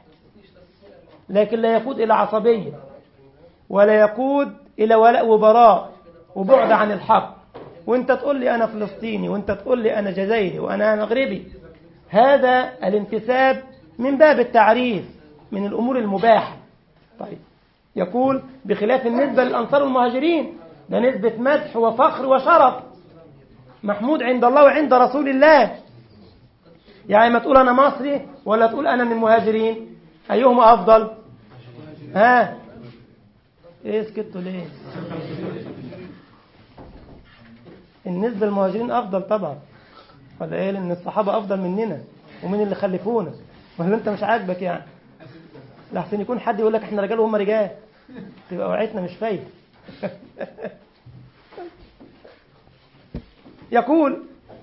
لكن لا يقود إلى عصبية ولا يقود إلى ولاء وبراء وبعد عن الحق. وانت تقول لي أنا فلسطيني، وانت تقول لي أنا جزائري وأنا مغربي. هذا الانتساب من باب التعريف، من الأمور المباحة. طيب، يقول بخلاف النسبة للأنصار والمهاجرين، ده نسبة مدح وفخر وشرف محمود عند الله وعند رسول الله. يعني ما تقول أنا مصري ولا تقول أنا من المهاجرين، أيهما أفضل؟ ها إيه سكتوا ليه؟ النسبة للمهاجرين أفضل طبعا، ولا إيه؟ لأن الصحابة أفضل مننا. ومين اللي خلفونا؟ ولا انت مش عاجبك يعني؟ لحسن يكون حد يقول لك احنا رجال وهم رجال، تبقى وعيتنا مش فايدة. يقول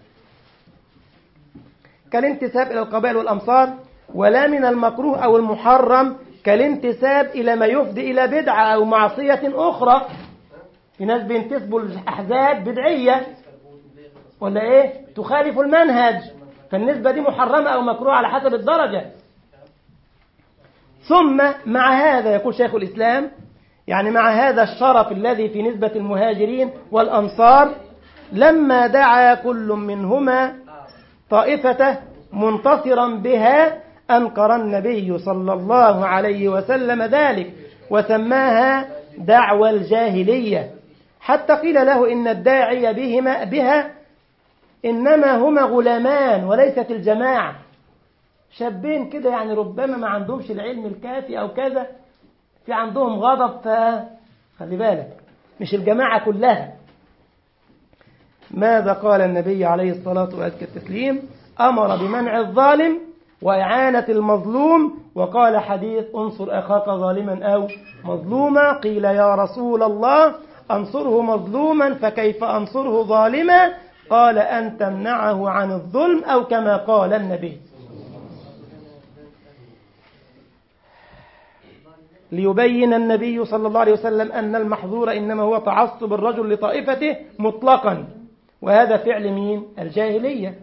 كالانتساب إلى القبائل والأمصار، ولا من المكروه أو المحرم كالانتساب إلى ما يفضي إلى بدعة أو معصية أخرى. في ناس بينتسبوا الأحزاب بدعية ولا إيه؟ تخالف المنهج، فالنسبة دي محرمة أو مكروه على حسب الدرجة. ثم مع هذا يقول شيخ الإسلام، يعني مع هذا الشرف الذي في نسبة المهاجرين والأنصار، لما دعا كل منهما طائفته منتصرا بها أنكر النبي صلى الله عليه وسلم ذلك وسماها دعوى الجاهلية، حتى قيل له إن الداعي بهما بها إنما هما غلامان وليست الجماعة، شابين كده يعني ربما ما عندهمش العلم الكافي أو كذا، في عندهم غضب، فخلي بالك مش الجماعة كلها. ماذا قال النبي عليه الصلاة وأزكى التسليم؟ أمر بمنع الظالم وإعانة المظلوم، وقال حديث انصر أخاك ظالما أو مظلوما. قيل يا رسول الله أنصره مظلوما فكيف أنصره ظالما؟ قال أن تمنعه عن الظلم، أو كما قال النبي. ليبين النبي صلى الله عليه وسلم أن المحظور إنما هو تعصب الرجل لطائفته مطلقا، وهذا فعل مين؟ الجاهلية.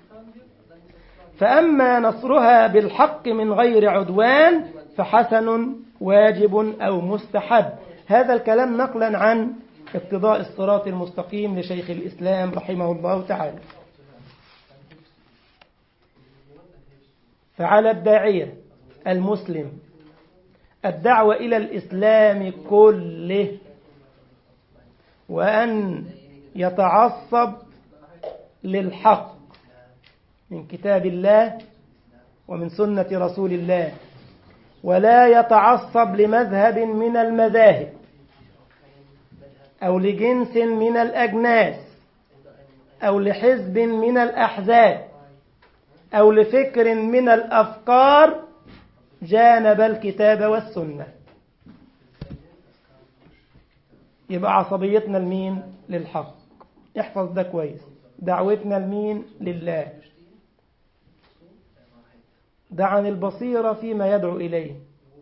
فأما نصرها بالحق من غير عدوان فحسن واجب أو مستحب. هذا الكلام نقلا عن اقتضاء الصراط المستقيم لشيخ الإسلام رحمه الله تعالى. فعلى الداعية المسلم الدعوة إلى الإسلام كله، وأن يتعصب للحق من كتاب الله ومن سنة رسول الله، ولا يتعصب لمذهب من المذاهب أو لجنس من الأجناس أو لحزب من الأحزاب أو لفكر من الأفكار جانب الكتاب والسنة. يبقى عصبيتنا لمين؟ للحق. احفظ ده كويس. دعوتنا لمين؟ لله. دعن البصيرة فيما يدعو إليه.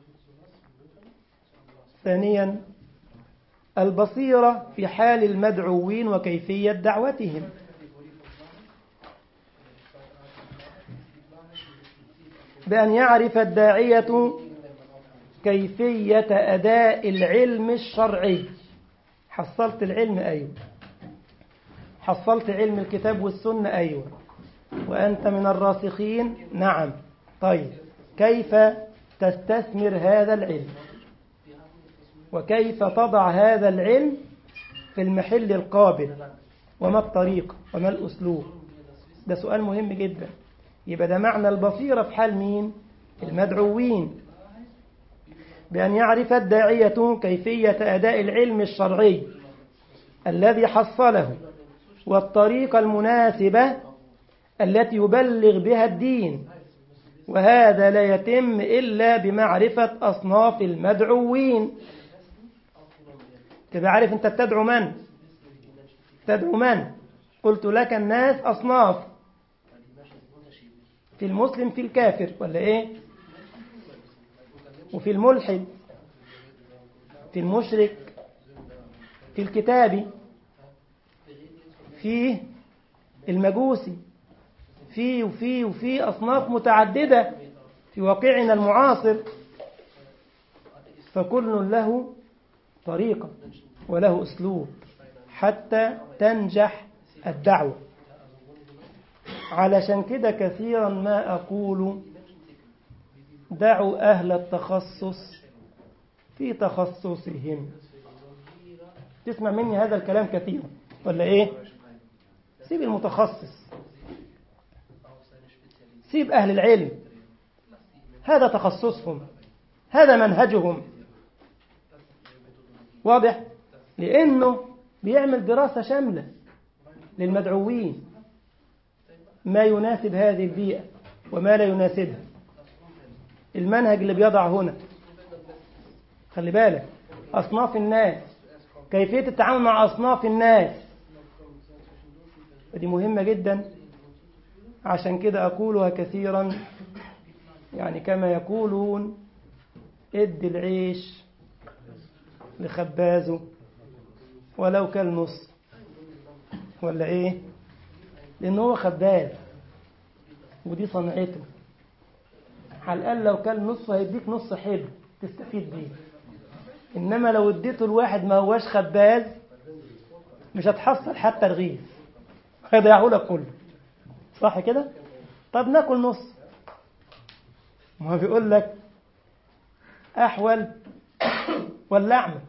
ثانيا البصيرة في حال المدعوين وكيفية دعوتهم. بأن يعرف الداعية كيفية أداء العلم الشرعي. حصلت العلم؟ أيوه. حصلت علم الكتاب والسنة؟ أيوه. وأنت من الراسخين؟ نعم. طيب كيف تستثمر هذا العلم؟ وكيف تضع هذا العلم في المحل القابل؟ وما الطريقة وما الأسلوب؟ ده سؤال مهم جدا. يبقى ده معنى البصيرة في حال مين؟ المدعوين. بأن يعرف الداعية كيفية أداء العلم الشرعي الذي حصله، والطريقة المناسبة التي يبلغ بها الدين، وهذا لا يتم إلا بمعرفة أصناف المدعوين. تبقى عارف أنت تدعو من؟ تدعو من؟ قلت لك الناس أصناف، في المسلم في الكافر ولا إيه؟ وفي الملحد، في المشرك، في الكتابي، في المجوسي، في وفي وفي أصناف متعددة في واقعنا المعاصر، فكل له طريقة وله أسلوب حتى تنجح الدعوة. علشان كده كثيرا ما أقول دعوا أهل التخصص في تخصصهم. تسمع مني هذا الكلام كثيرا ولا إيه؟ سيب المتخصص، سيب أهل العلم، هذا تخصصهم، هذا منهجهم. واضح؟ لأنه بيعمل دراسة شاملة للمدعوين، ما يناسب هذه البيئة وما لا يناسبها. المنهج اللي بيضع هنا، خلي بالك، أصناف الناس، كيفية التعامل مع أصناف الناس، ودي مهمة جدا. عشان كده أقولها كثيرا، يعني كما يقولون ادي العيش لخبازه ولو كان نص، ولا ايه؟ لأنه هو خباز ودي صنعته. على الأقل لو كان نص هيديك نص حلو تستفيد بيه، إنما لو اديته الواحد ما هواش خباز مش هتحصل حتى رغيف، هيضيعه لك كله. صح كده؟ طب ناكل نص، ما هو بيقول لك أحول واللعمة.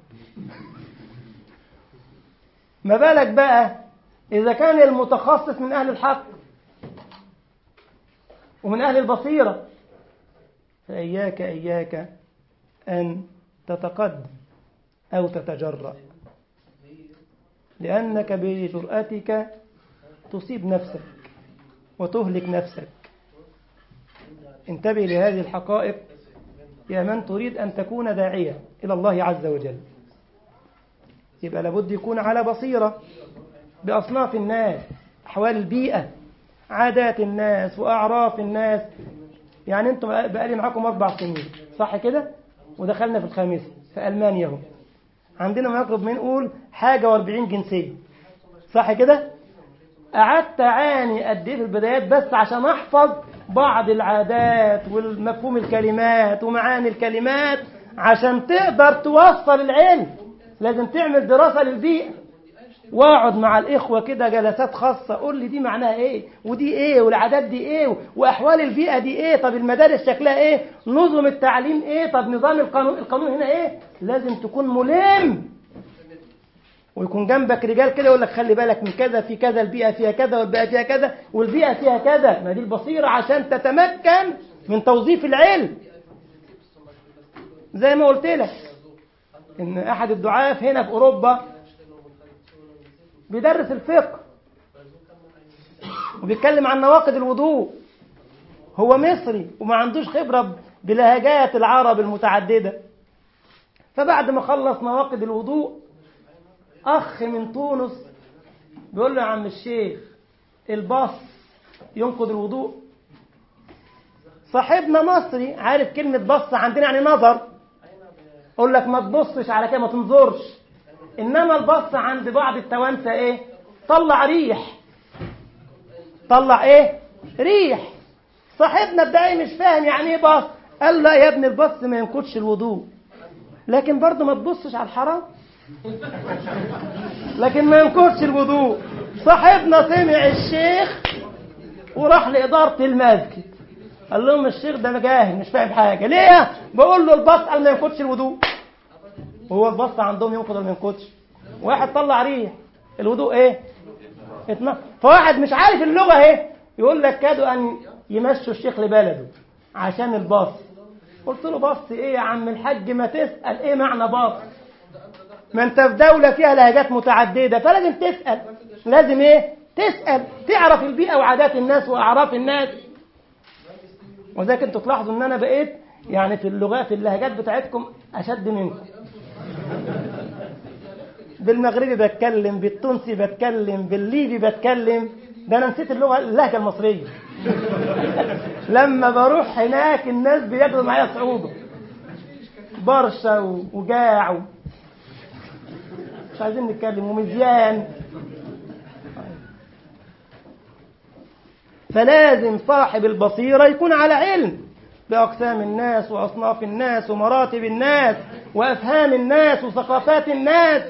ما بالك بقى إذا كان المتخصص من أهل الحق ومن أهل البصيرة، فإياك إياك أن تتقدم أو تتجرأ، لأنك بجرأتك تصيب نفسك وتهلك نفسك. انتبه لهذه الحقائق يا من تريد أن تكون داعية إلى الله عز وجل. يبقى لابد يكون على بصيرة بأصناف الناس، أحوال البيئة، عادات الناس وأعراف الناس. يعني أنتم بقالي معاكم أربع سنين صح كده؟ ودخلنا في الخامسة في ألمانيا هم. عندنا ما يقرب من نقول حاجة واربعين جنسية صح كده؟ قعدت أعاني قد إيه في البدايات بس عشان أحفظ بعض العادات والمفهوم الكلمات ومعاني الكلمات. عشان تقدر توصل العلم لازم تعمل دراسة للبيئة، واقعد مع الإخوة كده جلسات خاصة، قول لي دي معناها إيه ودي إيه والعادات دي إيه وأحوال البيئة دي إيه، طب المدارس شكلها إيه، نظم التعليم إيه، طب نظام القانون القانون هنا إيه. لازم تكون ملم ويكون جنبك رجال كده يقول لك خلي بالك من كذا، في كذا، البيئة فيها كذا والبيئة فيها كذا والبيئة فيها كذا. ما دي البصيرة عشان تتمكن من توظيف العلم. زي ما قلت لك إن أحد الدعاة هنا في أوروبا بيدرس الفقه وبيتكلم عن نواقض الوضوء. هو مصري وما عندوش خبرة بلهجات العرب المتعددة. فبعد ما خلص نواقض الوضوء أخ من تونس بيقول له يا عم الشيخ البص ينقض الوضوء؟ صاحبنا مصري عارف كلمة بص عندنا يعني نظر، أقول لك ما تبصش على كده، ما تنظرش. إنما البص عند بعض التوانسة إيه؟ طلع ريح، طلع إيه؟ ريح. صاحبنا الداعي مش فاهم يعني إيه بص، قال لا يا ابن البص ما ينقضش الوضوء، لكن برضه ما تبصش على الحرام، لكن ما ينقضش الوضوء. صاحبنا سمع الشيخ وراح لإدارة المسجد قال لهم الشيخ ده جاهل مش فاهم حاجة. ليه؟ بقول له البص قال ما ينقضش الوضوء. وهو البص عندهم ينقض ولا ما ينقضش؟ واحد طلع ريح الوضوء ايه؟ اتنقض. فواحد مش عارف اللغة ايه يقول لك كادوا ان يمشوا الشيخ لبلده عشان البص. قلت له بص ايه يا عم الحاج، ما تسأل ايه معنى بص، ما انت في دولة فيها لهجات متعددة فلازم تسأل. لازم ايه؟ تسأل تعرف البيئة وعادات الناس وأعراف الناس. وذلك انتوا تلاحظوا ان انا بقيت يعني في اللغات في اللهجات بتاعتكم اشد منكم. بالمغربي بتكلم، بالتونسي بتكلم، بالليبي بتكلم، ده انا نسيت اللغة اللهجة المصرية. لما بروح هناك الناس بيجدوا معايا صعوبة، برشا وجاع و... مش عايزين نتكلم ومزيان. فلازم صاحب البصيرة يكون على علم بأقسام الناس وأصناف الناس ومراتب الناس وأفهام الناس وثقافات الناس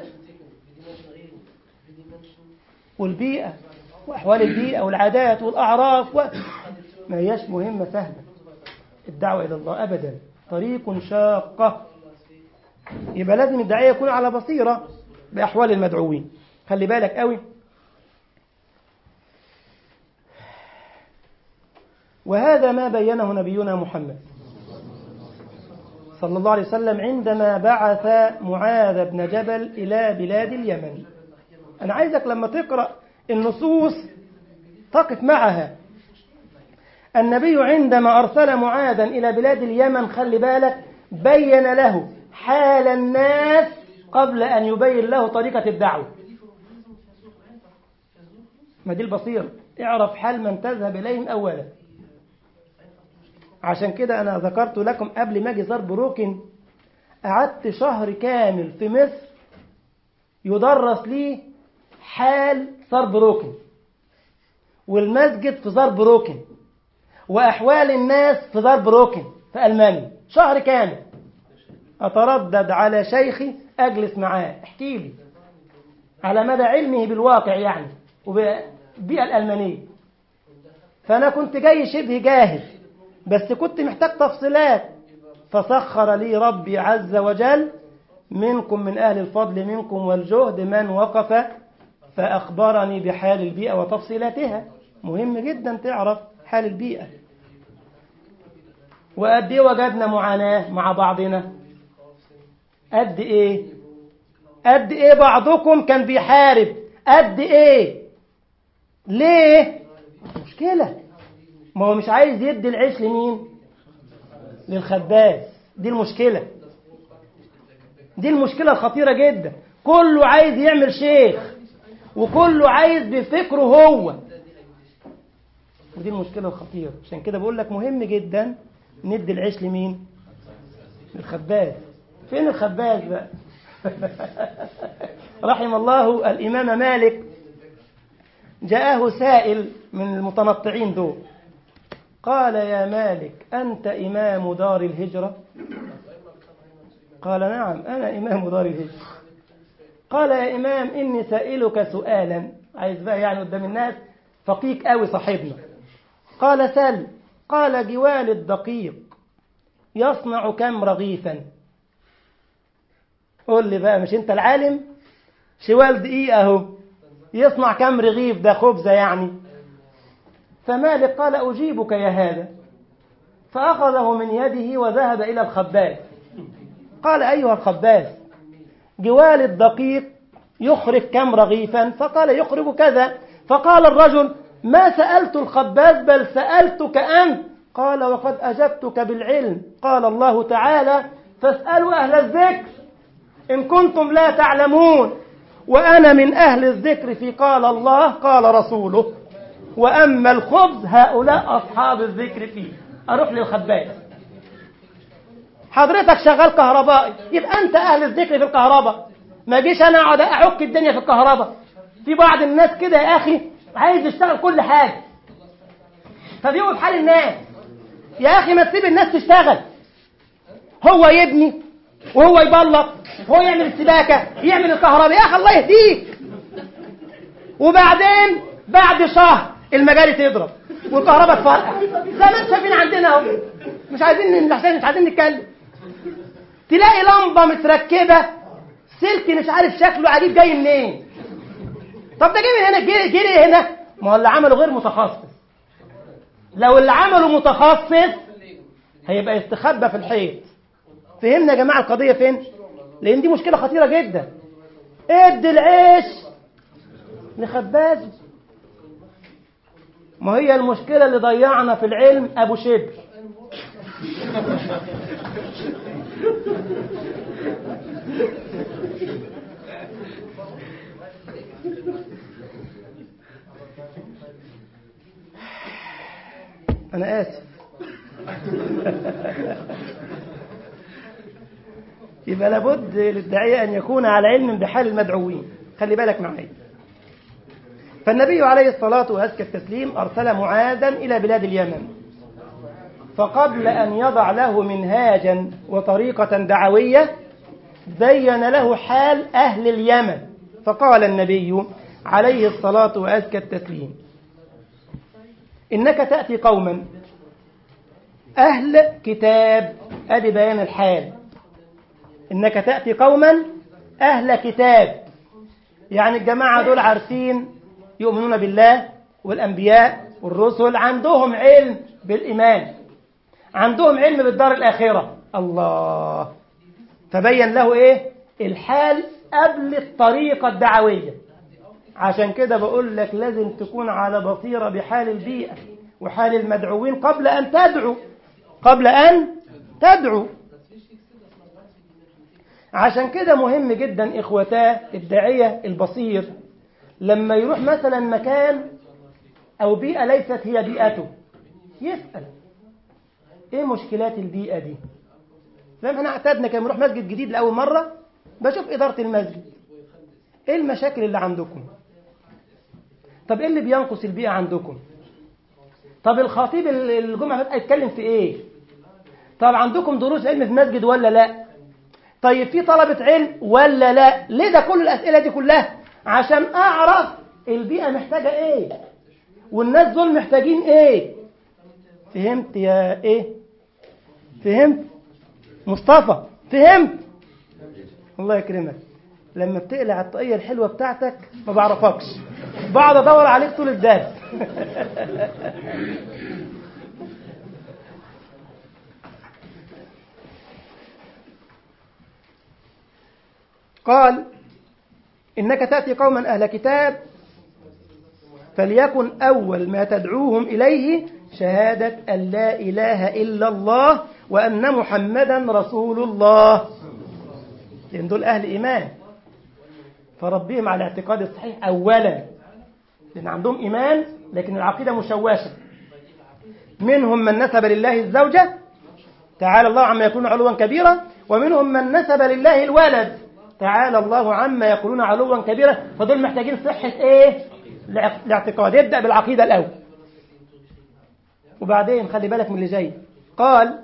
والبيئة وأحوال البيئة والعادات والأعراف و... ما هياش مهمة سهلة الدعوة إلى الله أبدا، طريق شاقة. يبقى لازم الداعية يكون على بصيرة بأحوال المدعوين. خلي بالك قوي. وهذا ما بينه نبينا محمد صلى الله عليه وسلم عندما بعث معاذ بن جبل إلى بلاد اليمن. أنا عايزك لما تقرأ النصوص تقف معها. النبي عندما أرسل معاذا إلى بلاد اليمن خلي بالك بين له حال الناس قبل أن يبين له طريقة الدعوة. ما دي البصيرة، اعرف حال من تذهب إليهم أولا. عشان كده أنا ذكرت لكم قبل ما أجي زار بروكن قعدت شهر كامل في مصر يدرس لي حال زار بروكن والمسجد في زار بروكن وأحوال الناس في زار بروكن في ألمانيا. شهر كامل أتردد على شيخي أجلس معاه احكي لي على مدى علمه بالواقع يعني وبالبيئة الألمانية. فأنا كنت جاي شبه جاهز بس كنت محتاج تفصيلات، فسخر لي ربي عز وجل منكم من أهل الفضل منكم والجهد من وقف فأخبرني بحال البيئة وتفصيلاتها. مهم جدا تعرف حال البيئة. وقد ايه وجدنا معاناة مع بعضنا، قد ايه قد ايه بعضكم كان بيحارب، قد ايه ليه مشكلة. ما هو مش عايز يدي العيش لمين؟ للخباز. دي المشكلة، دي المشكلة الخطيرة جدا. كله عايز يعمل شيخ وكله عايز بفكره هو، ودي المشكلة الخطيرة. عشان كده بقول لك مهم جدا ندي العيش لمين؟ للخباز. فين الخباز بقى؟ رحم الله الإمام مالك، جاءه سائل من المتنطعين دول قال يا مالك أنت إمام دار الهجرة؟ قال نعم أنا إمام دار الهجرة. قال يا إمام إني سائلك سؤالا، عايز بقى يعني قدام الناس فقيك قوي صاحبنا. قال سل. قال جوال الدقيق يصنع كم رغيفا؟ قول لي بقى مش انت العالم، شوال دقيق اهو يصنع كم رغيف؟ ده خبزة يعني. فمالك قال أجيبك يا هذا، فأخذه من يده وذهب إلى الخباز. قال أيها الخباز جوال الدقيق يخرج كم رغيفا؟ فقال يخرج كذا. فقال الرجل ما سألت الخباز بل سألتك أنت. قال وقد أجبتك بالعلم. قال الله تعالى فاسألوا أهل الذكر إن كنتم لا تعلمون، وأنا من أهل الذكر في قال الله قال رسوله، وأما الخبز هؤلاء أصحاب الذكر فيه. أروح للخباز. حضرتك شغال كهربائي يبقى أنت أهل الذكر في الكهرباء، ما جيش أنا أقعد أعك الدنيا في الكهرباء. في بعض الناس كده يا أخي عايز يشتغل كل حاجة فبيقول بحال الناس. يا أخي ما تسيب الناس تشتغل، هو يبني وهو يبلط وهو يعمل السباكة يعمل الكهرباء. يا أخي الله يهديك. وبعدين بعد شهر المجاري تضرب والكهرباء تفرقع زي ما انتم شايفين عندنا اهو. مش عايزين مش عايزين نتكلم. تلاقي لمبة متركبة سلك مش عارف شكله عجيب جاي منين. طب ده جاي من هنا جري جري هنا. ما هو اللي عمله غير متخصص. لو اللي عمله متخصص هيبقى يستخبى في الحيط. فهمنا يا جماعة القضية فين؟ لأن دي مشكلة خطيرة جدا. ادي العيش لخباز. ما هي المشكلة اللي ضيعنا في العلم أبو شبر. أنا آسف. يبقى لابد للداعية أن يكون على علم بحال المدعوين. خلي بالك معي. فالنبي عليه الصلاة وأزكى التسليم أرسل معاذا إلى بلاد اليمن، فقبل أن يضع له منهاجا وطريقة دعوية بين له حال أهل اليمن. فقال النبي عليه الصلاة وأزكى التسليم إنك تأتي قوما أهل كتاب. أدي بيان الحال. إنك تأتي قوما أهل كتاب، يعني الجماعة دول عارفين يؤمنون بالله والأنبياء والرسل، عندهم علم بالإيمان، عندهم علم بالدار الآخرة. الله. فبين له إيه الحال قبل الطريقة الدعوية. عشان كده بقول لك لازم تكون على بصيرة بحال البيئة وحال المدعوين قبل أن تدعو قبل أن تدعو. عشان كده مهم جدا إخوتاه الداعية البصير لما يروح مثلا مكان أو بيئة ليست هي بيئته يسأل إيه مشكلات البيئة دي. زي ما احنا اعتدنا كان نروح مسجد جديد لأول مرة بشوف إدارة المسجد إيه المشاكل اللي عندكم، طب إيه اللي بينقص البيئة عندكم، طب الخطيب الجمعة هيتكلم في إيه، طب عندكم دروس علم في مسجد ولا لا، طيب في طلبة علم ولا لا. ليه ده كل الأسئلة دي كلها؟ عشان أعرف البيئة محتاجة إيه والناس دول محتاجين إيه. فهمت يا إيه؟ فهمت مصطفى؟ فهمت؟ الله يكرمك. لما بتقلع الطاقية الحلوة بتاعتك ما بعرفكش، بعد أدور عليك طول الدرس. قال إنك تأتي قوما أهل كتاب فليكن أول ما تدعوهم إليه شهادة أن لا إله إلا الله وأن محمدا رسول الله، لأن دول أهل إيمان فربيهم على الاعتقاد الصحيح أولا، لأن عندهم إيمان لكن العقيدة مشوشة. منهم من نسب لله الزوجة تعالى الله عما يكون علوا كبيرا، ومنهم من نسب لله الولد تعالى الله عما يقولون علوا كبيرا. فدول محتاجين صحة إيه؟ الاعتقاد. يبدأ بالعقيدة الأول وبعدين خلي بالك من اللي جاي. قال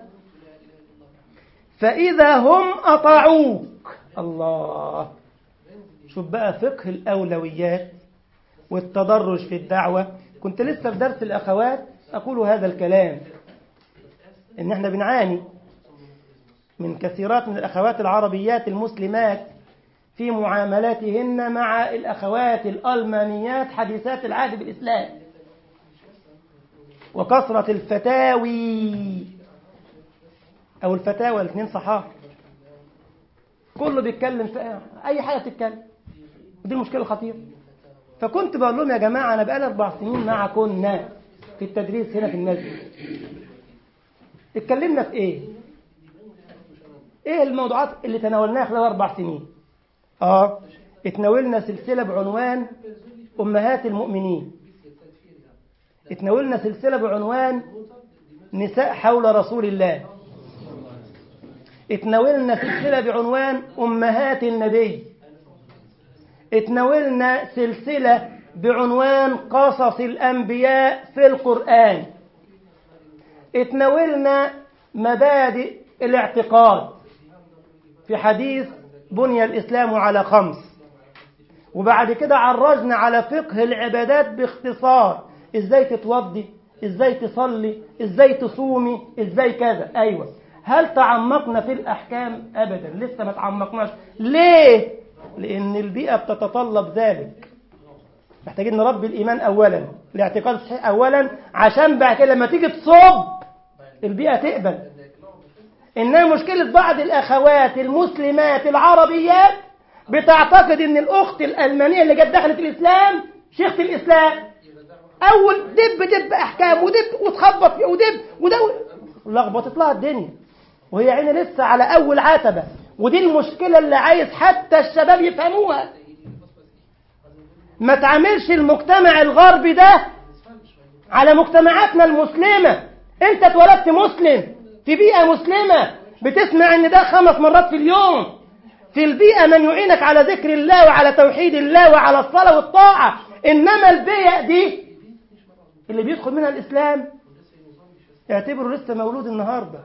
فإذا هم أطاعوك. الله، شوف بقى فقه الأولويات والتدرج في الدعوة. كنت لسه في درس الأخوات أقول هذا الكلام، إن احنا بنعاني من كثيرات من الأخوات العربيات المسلمات في معاملاتهن مع الأخوات الألمانيات حديثات العهد بالإسلام، وكثرة الفتاوي أو الفتاوى الاثنين صحاح، كله بيتكلم في أي حاجة بتتكلم، ودي المشكلة الخطيرة. فكنت بقول لهم يا جماعة أنا بقالي أربع سنين معكم في التدريس هنا في المسجد، اتكلمنا في إيه؟ إيه الموضوعات اللي تناولناها خلال أربع سنين؟ آه اتناولنا سلسلة بعنوان أمهات المؤمنين، اتناولنا سلسلة بعنوان نساء حول رسول الله، اتناولنا سلسلة بعنوان أمهات النبي، اتناولنا سلسلة بعنوان قصص الأنبياء في القرآن، اتناولنا مبادئ الاعتقاد في حديث بني الإسلام على خمس، وبعد كده عرجنا على فقه العبادات باختصار، ازاي تتوضي، ازاي تصلي، ازاي تصومي، ازاي كذا. ايوه، هل تعمقنا في الأحكام؟ أبدا، لسه ما تعمقناش. ليه؟ لأن البيئة بتتطلب ذلك. محتاجين نربي الإيمان أولا، الاعتقاد الصحيح أولا، عشان بعد كده لما تيجي تصب البيئة تقبل. إنها مشكلة بعض الأخوات المسلمات العربيات بتعتقد إن الأخت الألمانية اللي جت دخلت الإسلام شيخة الإسلام، أول دب دب أحكام ودب وتخبط فيه ودب ودب، لخبطت لها الدنيا وهي عيني لسه على أول عتبة. ودي المشكلة اللي عايز حتى الشباب يفهموها. ما تعملش المجتمع الغربي ده على مجتمعاتنا المسلمة. انت اتولدت مسلم في بيئة مسلمة، بتسمع ان ده خمس مرات في اليوم، في البيئة من يعينك على ذكر الله وعلى توحيد الله وعلى الصلاة والطاعة. انما البيئة دي اللي بيدخل منها الاسلام اعتبره لسه مولود النهاردة،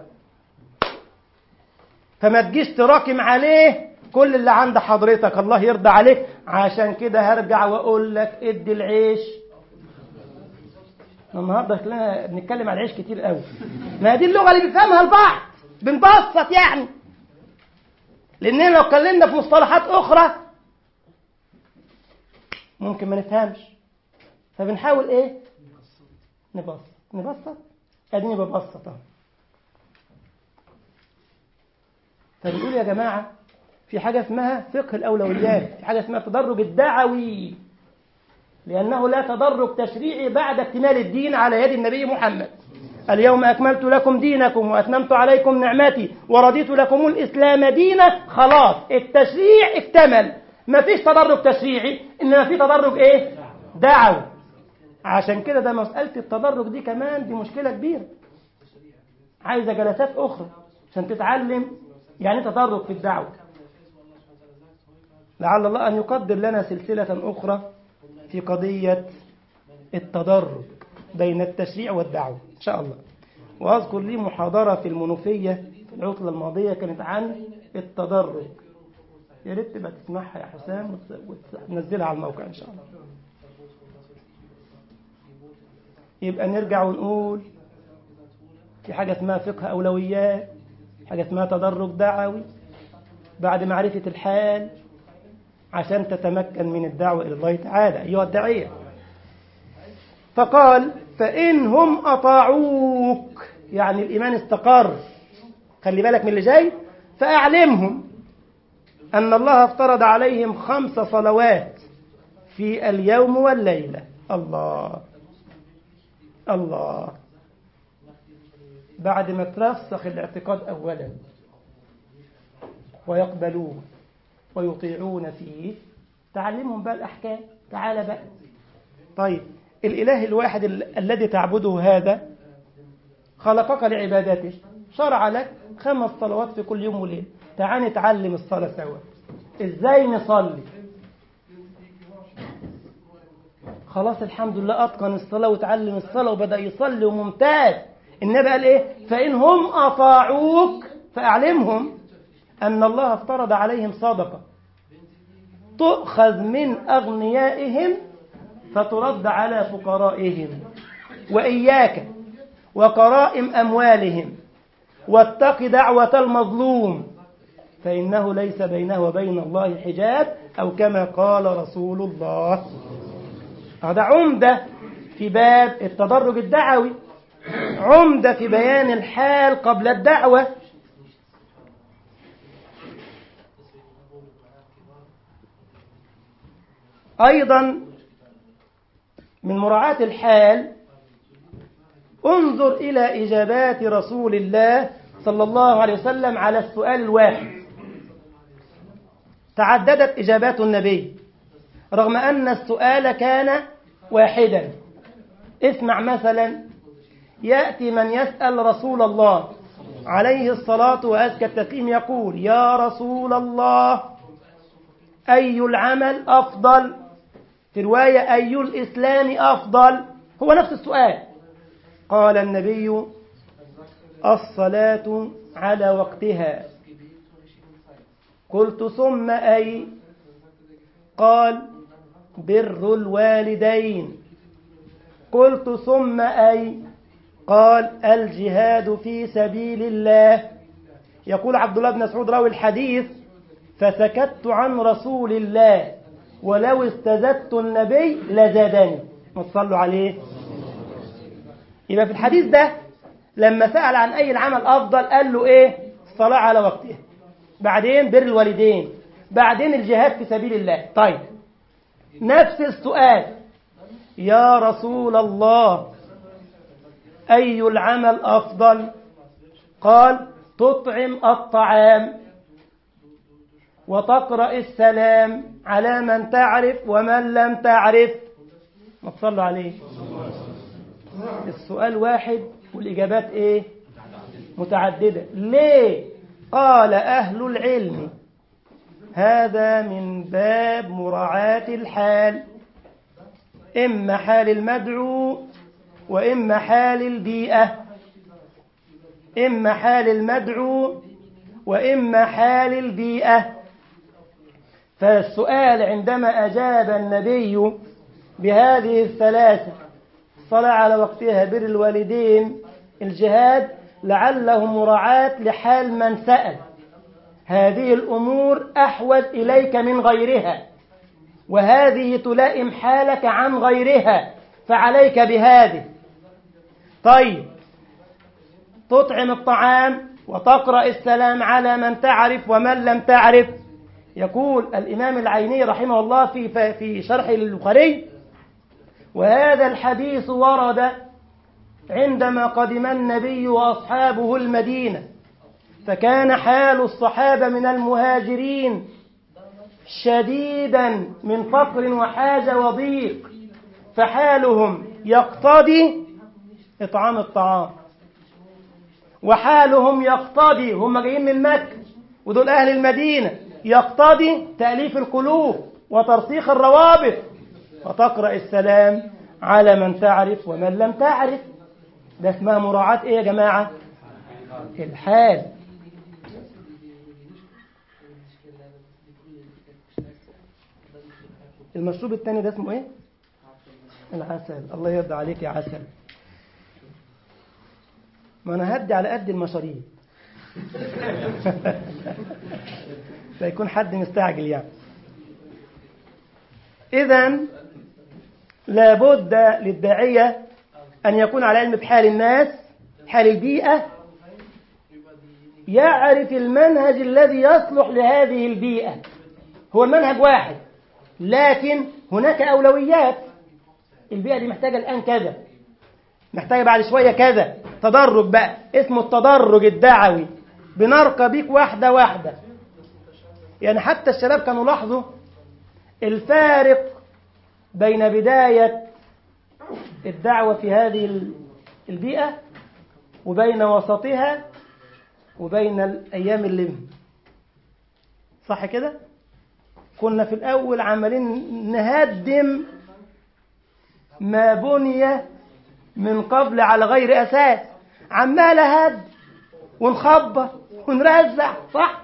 فما تجيش تراكم عليه كل اللي عند حضرتك، الله يرضى عليك. عشان كده هرجع واقول لك ادي العيش. النهارده خلينا بنتكلم على العيش كتير قوي، ما دي اللغه اللي بيفهمها البعض، بنبسط يعني، لاننا لو اتكلمنا في مصطلحات اخرى ممكن ما نفهمش، فبنحاول ايه؟ نبسط نبسط اديني ببسط اهو. فبنقول يا جماعه في حاجه اسمها فقه الاولويات، في حاجه اسمها التدرج الدعوي. لأنه لا تدرج تشريعي بعد اكتمال الدين على يد النبي محمد. اليوم أكملت لكم دينكم وأتممت عليكم نعمتي ورضيت لكم الإسلام دينا. خلاص التشريع اكتمل، ما فيش تدرج تشريعي، إنما في تدرج إيه؟ دعوة. عشان كده ده مسألة التدرج دي كمان دي مشكلة كبيرة، عايزة جلسات أخرى عشان تتعلم يعني تدرج في الدعوة. لعل الله أن يقدر لنا سلسلة أخرى في قضية التدرج بين التشريع والدعوة إن شاء الله. وأذكر لي محاضرة في المنوفية في العطلة الماضية كانت عن التدرج، يا ريت تبقى تسمعها يا حسام وتنزلها على الموقع إن شاء الله. يبقى نرجع ونقول في حاجة اسمها فقه أولويات، حاجة اسمها تدرج دعوي بعد معرفة الحال عشان تتمكن من الدعوة إلى الله تعالى أيها الداعية. فقال فإنهم أطاعوك، يعني الإيمان استقر، خلي بالك من اللي جاي، فأعلمهم أن الله افترض عليهم خمس صلوات في اليوم والليلة. الله الله، بعد ما ترسخ الاعتقاد أولا ويقبلوه ويطيعون فيه تعلمهم بقى الأحكام. تعال بقى، طيب الإله الواحد ال- الذي تعبده هذا خلقك لعبادته، شرع لك خمس صلوات في كل يوم وليلة. تعال نتعلم الصلاة سوا، إزاي نصلي. خلاص الحمد لله أتقن الصلاة وتعلم الصلاة وبدأ يصلي وممتاز. النبي قال إيه؟ فإن هم أطاعوك فأعلمهم أن الله افترض عليهم صدقة تؤخذ من أغنيائهم فترد على فقرائهم، وإياك وكرائم أموالهم واتق دعوة المظلوم فإنه ليس بينه وبين الله حجاب، أو كما قال رسول الله. هذا عمدة في باب التدرج الدعوي، عمدة في بيان الحال قبل الدعوة. أيضا من مراعاة الحال انظر إلى إجابات رسول الله صلى الله عليه وسلم على السؤال الواحد. تعددت إجابات النبي رغم أن السؤال كان واحدا. اسمع مثلا، يأتي من يسأل رسول الله عليه الصلاة وأزكى التسليم يقول: يا رسول الله أي العمل أفضل؟ في رواية أي الإسلام أفضل؟ هو نفس السؤال. قال النبي: الصلاة على وقتها. قلت ثم أي؟ قال: بر الوالدين. قلت ثم أي؟ قال: الجهاد في سبيل الله. يقول عبد الله بن مسعود راوي الحديث: فسكت عن رسول الله ولو استزدت النبي لزادني. ما تصلوا عليه. يبقى في الحديث ده لما سأل عن أي العمل أفضل قال له إيه؟ الصلاة على وقتها، بعدين بر الوالدين، بعدين الجهاد في سبيل الله. طيب نفس السؤال: يا رسول الله أي العمل أفضل؟ قال: تطعم الطعام وتقرأ السلام على من تعرف ومن لم تعرف. ما تصلوا عليه. السؤال واحد والإجابات إيه؟ متعددة. ليه؟ قال أهل العلم هذا من باب مراعاة الحال، إما حال المدعو وإما حال البيئة، إما حال المدعو وإما حال البيئة. فالسؤال عندما أجاب النبي بهذه الثلاثة: الصلاة على وقتها، بر الوالدين، الجهاد، لعله مراعاة لحال من سأل. هذه الأمور أحوج إليك من غيرها، وهذه تلائم حالك عن غيرها، فعليك بهذه. طيب تطعم الطعام وتقرأ السلام على من تعرف ومن لم تعرف. يقول الإمام العيني رحمه الله في في شرح البخاري: وهذا الحديث ورد عندما قدم النبي وأصحابه المدينة، فكان حال الصحابة من المهاجرين شديدا من فقر وحاجة وضيق، فحالهم يقتضي إطعام الطعام، وحالهم يقتضي، هم جايين من مكة ودول أهل المدينة، يقتضي تأليف القلوب وترسيخ الروابط، وتقرأ السلام على من تعرف ومن لم تعرف. ده اسمها مراعاة إيه يا جماعة؟ الحال. المشروب الثاني ده اسمه إيه؟ العسل. الله يرضى عليك يا عسل. ما أنا هدي على قد المشاريب سيكون حد مستعجل يعني. إذن لابد للداعية أن يكون على علم بحال الناس، حال البيئة، يعرف المنهج الذي يصلح لهذه البيئة. هو المنهج واحد، لكن هناك أولويات. البيئة دي محتاجة الآن كذا، محتاجة بعد شوية كذا. تدرج بقى، اسمه التدرج الدعوي، بنرقى بيك واحدة واحدة. يعني حتى الشباب كانوا لاحظوا الفارق بين بداية الدعوة في هذه البيئة وبين وسطها وبين الأيام اللي صح كده. كنا في الأول عمالين نهدم ما بني من قبل على غير أساس، عمال هد ونخبط ونرزع، صح.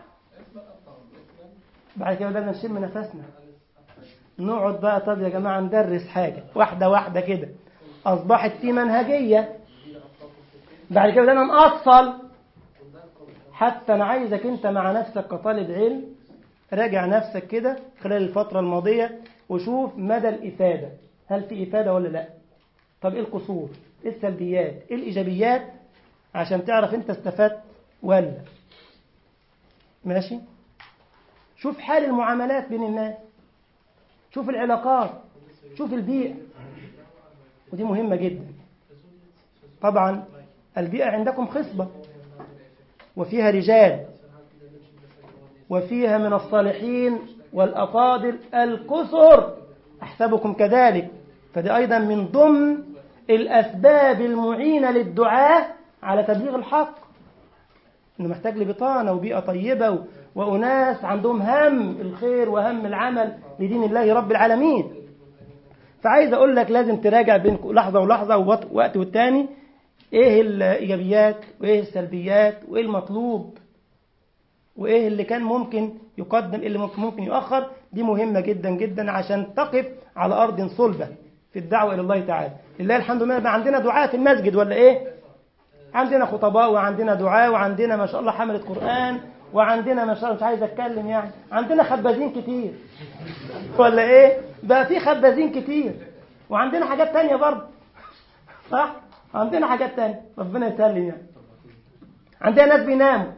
بعد كده بدأنا نشم نفسنا، نقعد بقى طب يا جماعة ندرس حاجة واحدة واحدة كده، أصبحت في منهجية. بعد كده بدأنا نأصل. حتى أنا عايزك أنت مع نفسك كطالب علم راجع نفسك كده خلال الفترة الماضية وشوف مدى الإفادة، هل في إفادة ولا لا؟ طب إيه القصور؟ إيه السلبيات؟ إيه الإيجابيات؟ عشان تعرف أنت استفدت ولا ماشي. شوف حال المعاملات بين الناس، شوف العلاقات، شوف البيئة، ودي مهمة جدا. طبعا البيئة عندكم خصبة وفيها رجال وفيها من الصالحين والأفاضل الكثر، أحسبكم كذلك. فدي أيضا من ضمن الأسباب المعينة للدعاة على تبليغ الحق، إنه محتاج لبطانة وبيئة طيبة وأناس عندهم هم الخير وهم العمل لدين الله رب العالمين. فعايز أقول لك لازم تراجع بين لحظة ولحظة ووقت والتاني إيه الإيجابيات وإيه السلبيات وإيه المطلوب وإيه اللي كان ممكن يقدم، إيه اللي ممكن, ممكن يؤخر. دي مهمة جدا جدا عشان تقف على أرض صلبة في الدعوة إلى الله تعالى. لله الحمد لله بقى عندنا دعاء في المسجد ولا إيه؟ عندنا خطباء وعندنا دعاء وعندنا ما شاء الله حملة قرآن وعندنا ما شاء الله، مش عايز أتكلم يعني، عندنا خبازين كتير ولا إيه؟ بقى في خبازين كتير وعندنا حاجات تانية برضه، صح؟ عندنا حاجات تانية، ربنا يسلم يعني. عندنا ناس بيناموا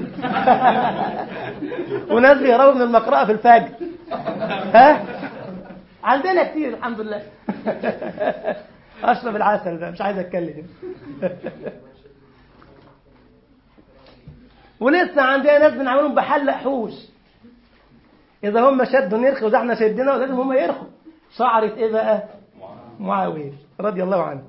وناس بيهربوا من المقرأة في الفجر، ها؟ عندنا كتير الحمد لله. أشرب العسل ده، مش عايز أتكلم. ولسه عندنا ناس بنعملهم بحلق حوش، إذا هم شدوا نرخوا وإذا احنا شدنا ولازم هم يرخوا. شعرت إيه بقى؟ معاوية رضي الله عنه.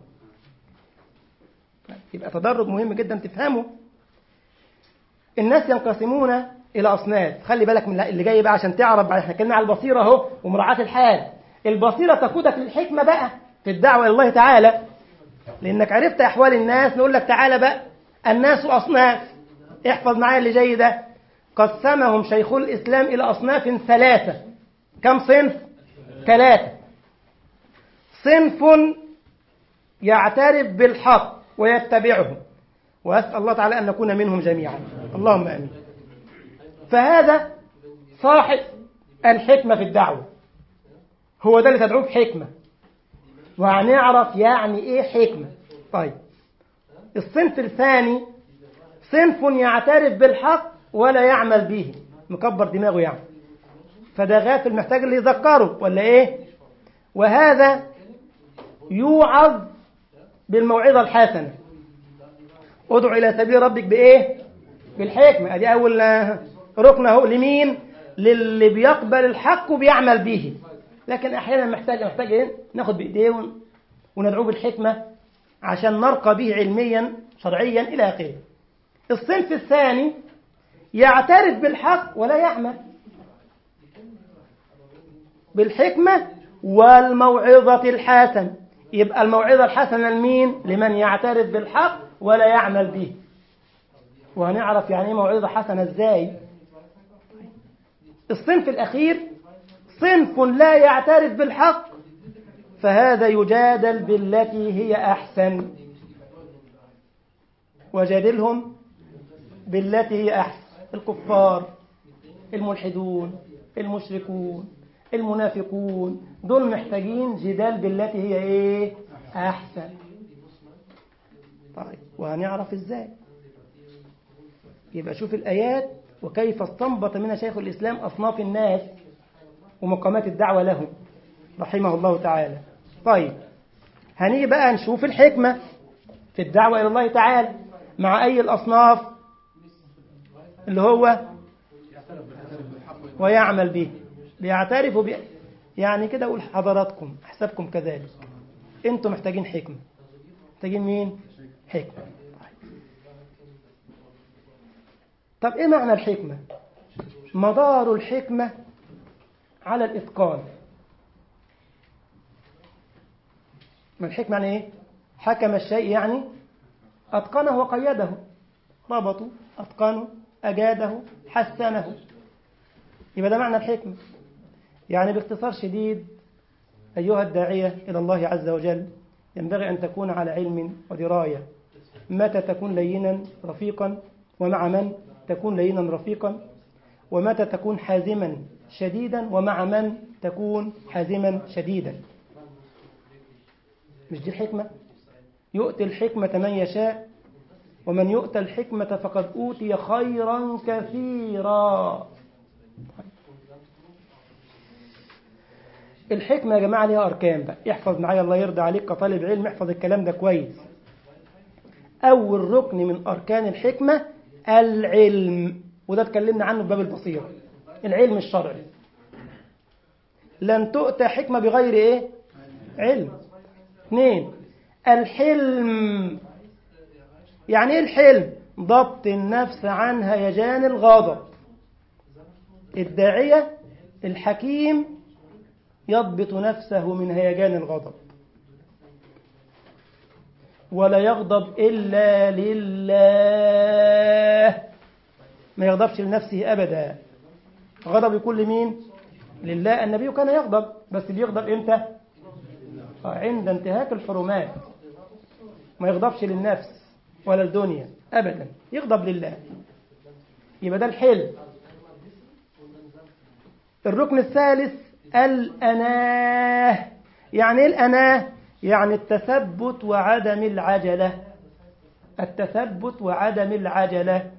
يبقى تدرج مهم جدا تفهمه. الناس ينقسمون إلى أصناف. خلي بالك من اللي جاي بقى عشان تعرف. احنا اتكلمنا على البصيرة اهو ومراعاة الحال. البصيرة تقودك للحكمة بقى في الدعوة إلى الله تعالى، لأنك عرفت أحوال الناس. نقول لك تعالى بقى، الناس أصناف. احفظ معايا اللي جاي ده. قسمهم شيخ الإسلام إلى أصناف ثلاثة. كم صنف؟ ثلاثة. صنف يعترف بالحق ويتبعه، وأسأل الله تعالى أن نكون منهم جميعا، اللهم آمين. فهذا صاحب الحكمة في الدعوة، هو ده اللي تدعوه بحكمة، وهنعرف يعني إيه حكمة. طيب الصنف الثاني صنف يعترف بالحق ولا يعمل به، مكبر دماغه يعني، فده غافل محتاج اللي يذكره ولا إيه. وهذا يوعظ بالموعظة الحسنة. ادعو إلى سبيل ربك بإيه؟ بالحكمة. ادي أول ركن اهو. لمين؟ للي بيقبل الحق وبيعمل به. لكن أحيانا محتاج محتاج إيه؟ ناخد بإيديه وندعوه بالحكمة عشان نرقى به علميا شرعيا إلى آخره. الصنف الثاني يعترف بالحق ولا يعمل بالحكمة والموعظة الحسنة. يبقى الموعظة الحسنة لمين؟ لمن يعترف بالحق ولا يعمل به. وهنعرف يعني ايه موعظة حسنة ازاي. الصنف الأخير صنف لا يعترف بالحق، فهذا يجادل بالتي هي أحسن. وجادلهم بالتي هي أحسن. الكفار، الملحدون، المشركون، المنافقون، دول محتاجين جدال بالتي هي ايه؟ أحسن. طيب وهنعرف ازاي. يبقى شوف الآيات وكيف استنبط منها شيخ الإسلام أصناف الناس ومقامات الدعوة لهم رحمه الله تعالى. طيب هنيجي بقى نشوف الحكمة في الدعوة إلى الله تعالى مع أي الأصناف اللي هو ويعمل به. بيعترفوا بي... يعني كده أقول حضراتكم أحسبكم كذلك، أنتم محتاجين حكمة. محتاجين مين؟ حكمة. طب إيه معنى الحكمة؟ مدار الحكمة على الإتقان. ما الحكمة يعني إيه؟ حكم الشيء يعني أتقنه وقيده، ربطه، أتقنه، أجاده، حسنه. يبقى ده معنى الحكمة. يعني باختصار شديد أيها الداعية إلى الله عز وجل، ينبغي أن تكون على علم ودراية. متى تكون لينا رفيقا ومع من تكون لينا رفيقا، ومتى تكون حازما شديدا ومع من تكون حازما شديدا. مش دي الحكمة؟ يؤتي الحكمة من يشاء ومن يؤتى الحكمة فقد أوتي خيرا كثيرا. الحكمة يا جماعة ليها أركان بقى. احفظ معايا الله يرضى عليك كطالب علم، احفظ الكلام ده كويس. أول ركن من أركان الحكمة العلم، وده اتكلمنا عنه في باب البصيرة. العلم الشرعي. لن تؤتى حكمة بغير إيه؟ علم. اثنين الحلم. يعني إيه الحلم؟ ضبط النفس عن هيجان الغضب. الداعية الحكيم يضبط نفسه من هيجان الغضب، ولا يغضب إلا لله. ما يغضبش لنفسه أبدا. غضب يكون لمين؟ لله. النبي كان يغضب، بس بيغضب إمتى؟ عند انتهاك الحرمات. ما يغضبش للنفس ولا الدنيا أبدا، يغضب لله. يبقى ده الحلم. الركن الثالث الأناه. يعني إيه الأناه؟ يعني التثبت وعدم العجلة. التثبت وعدم العجلة.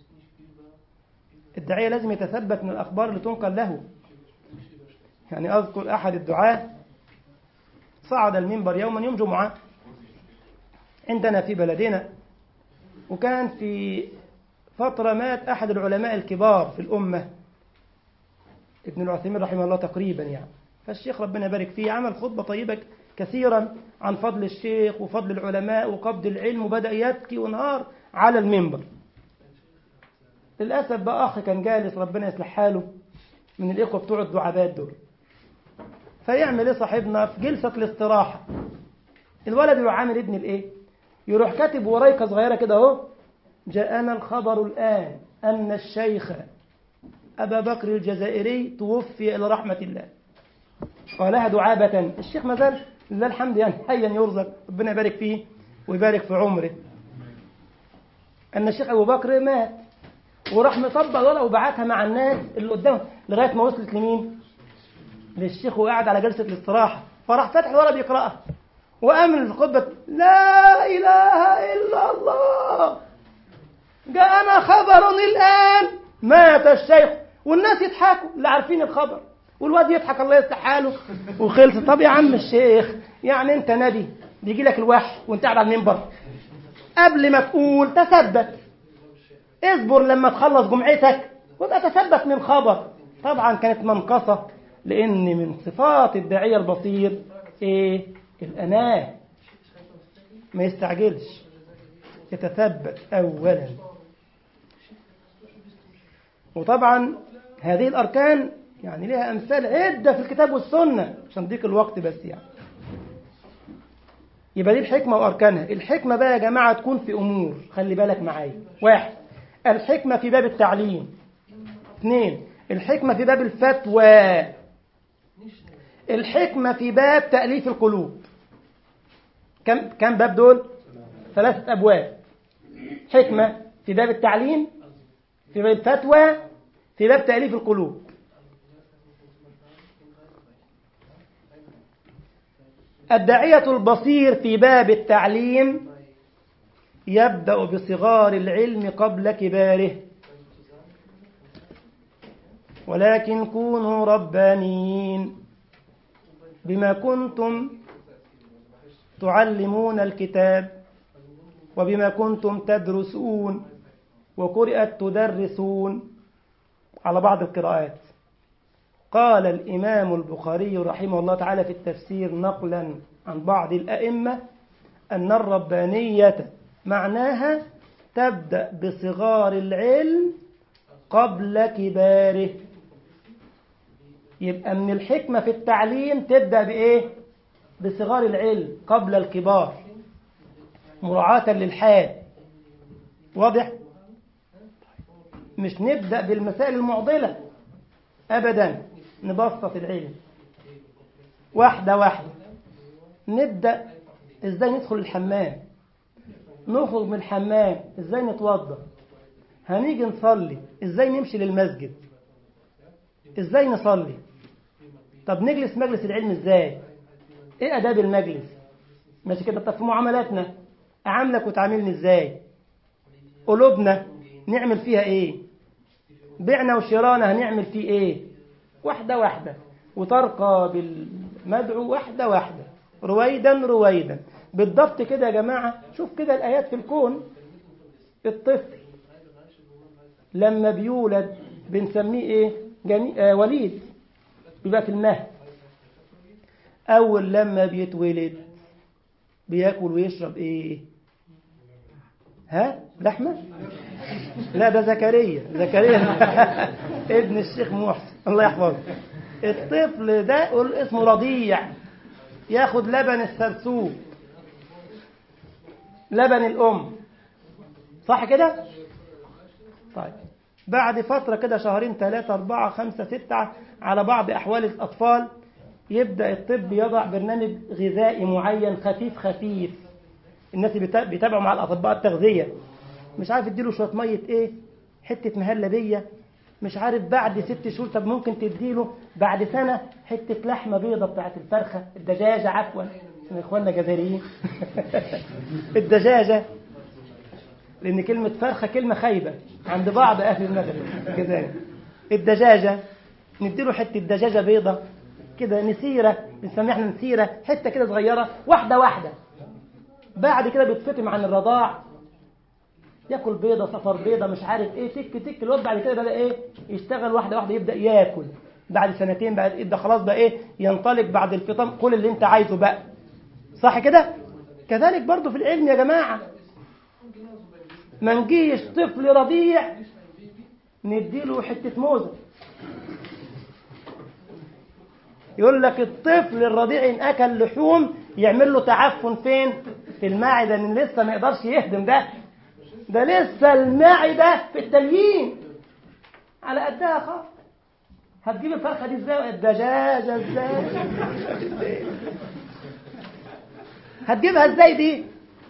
الداعية لازم يتثبت من الأخبار اللي تنقل له. يعني أذكر أحد الدعاة صعد المنبر يوما يوم جمعة عندنا في بلدنا، وكان في فترة مات أحد العلماء الكبار في الأمة، ابن العثيمين رحمه الله تقريبا يعني. فالشيخ ربنا يبارك فيه عمل خطبة طيبة كثيرا عن فضل الشيخ وفضل العلماء وقبض العلم، وبدأ يبكي ونهار على المنبر. للأسف بقى أخ كان جالس ربنا يصلح حاله من الإخوة بتوع الدعابات دول، فيعمل إيه صاحبنا في جلسة الاستراحة؟ الولد يروح عامل ابن الإيه؟ يروح كاتب ورايكة صغيرة كده أهو: جاءنا الخبر الآن أن الشيخ أبا بكر الجزائري توفي إلى رحمة الله. قالها دعابة. الشيخ ما زال لله الحمد يعني حيا يرزق، ربنا يبارك فيه ويبارك في عمره. أن الشيخ أبو بكر مات، وراح مطبق الورقة وبعتها مع الناس اللي قدامه لغاية ما وصلت لمين؟ للشيخ وقاعد على جلسة الاستراحة. فراح فتح الورقة بيقرأها وأمن الخطبة: لا إله إلا الله، جاءنا خبر الآن مات الشيخ. والناس يضحكوا اللي عارفين الخبر، والواد يضحك الله يصلح حاله وخلص. طب يا عم الشيخ، يعني انت نبي بيجي لك الوحي وانت قاعد على المنبر؟ قبل ما تقول تثبت، اصبر لما تخلص جمعتك وابقى تثبت من خبر. طبعا كانت منقصة، لأن من صفات الداعية البصير إيه؟ الأناة، ما يستعجلش، يتثبت أولا. وطبعا هذه الأركان يعني لها أمثال عدة في الكتاب والسنة، عشان ضيق الوقت بس يعني. يبقى دي الحكمة وأركانها. الحكمة بقى يا جماعة تكون في أمور، خلي بالك معايا. واحد، الحكمة في باب التعليم. اثنين، الحكمة في باب الفتوى. الحكمة في باب تأليف القلوب. كم كم باب دول؟ ثلاثة أبواب. حكمة في باب التعليم، في باب الفتوى، في باب تأليف القلوب. الداعية البصير في باب التعليم يبدأ بصغار العلم قبل كباره، ولكن كونوا ربانيين بما كنتم تعلمون الكتاب وبما كنتم تدرسون، وقرئت تدرسون على بعض القراءات. قال الإمام البخاري رحمه الله تعالى في التفسير نقلا عن بعض الأئمة أن الربانية معناها تبدأ بصغار العلم قبل كباره. يبقى من الحكمة في التعليم تبدأ بإيه؟ بصغار العلم قبل الكبار، مراعاة للحال. واضح؟ مش نبدأ بالمسائل المعضلة أبدا، نبسط العلم واحدة واحدة. نبدأ إزاي ندخل الحمام، نخرج من الحمام إزاي نتوضأ، هنيجي نصلي إزاي نمشي للمسجد، إزاي نصلي. طب نجلس مجلس العلم إزاي، إيه أداب المجلس، ماشي كده. طب في معاملاتنا أعاملك وتعاملني إزاي، قلوبنا نعمل فيها إيه، بيعنا وشرانا هنعمل فيه إيه. واحدة واحدة، وترقى بالمدعو واحدة واحدة، رويدا رويدا. بالضبط كده يا جماعة. شوف كده الآيات في الكون. الطفل لما بيولد بنسميه إيه؟ جني... آه وليد، بيبقى في المهد. أول لما بيتولد بياكل ويشرب إيه؟ ها؟ لحمة؟ لا ده زكريا، زكريا ابن الشيخ محسن الله يحفظه. الطفل ده قول اسمه رضيع، ياخد لبن السرسوب، لبن الأم، صح كده؟ طيب بعد فترة كده شهرين ثلاثة أربعة خمسة ستة على بعض أحوال الأطفال يبدأ الطب يضع برنامج غذائي معين خفيف خفيف. الناس بيتابعوا مع الأطباء التغذية، مش عارف يديله شوية مية إيه، حتة مهلبية، مش عارف بعد ست شهور. طب ممكن تديله بعد سنة حتة لحمة بيضة بتاعت الفرخة، الدجاجة عفوا، من إخواننا جزائريين الدجاجة، لأن كلمة فرخة كلمة خايبة عند بعض أهل المغرب كذلك. الدجاجة نديله حتة دجاجة بيضة كده، نسيرة بنسميها احنا نسيرة، حتة كده صغيرة، واحدة واحدة. بعد كده بيتفطم عن الرضاع، ياكل بيضة صفر بيضة مش عارف ايه، تك تك الواد بعد كده بدأ ايه يشتغل واحدة واحدة، يبدأ ياكل. بعد سنتين بعد ايه ده خلاص بقى ايه ينطلق بعد الفطام، كل اللي انت عايزه بقى، صح كده؟ كذلك برضو في العلم يا جماعة. ما نجيش طفل رضيع نديله حتة موزة، يقول لك الطفل الرضيع إن أكل لحوم يعمل له تعفن فين؟ في المعدة، إن لسه ما يقدرش يهضم ده ده لسه المعدة في التليين على قدها خالص. هتجيب الفرخة دي ازاي؟ الدجاجة ازاي؟ هتجيبها ازاي دي؟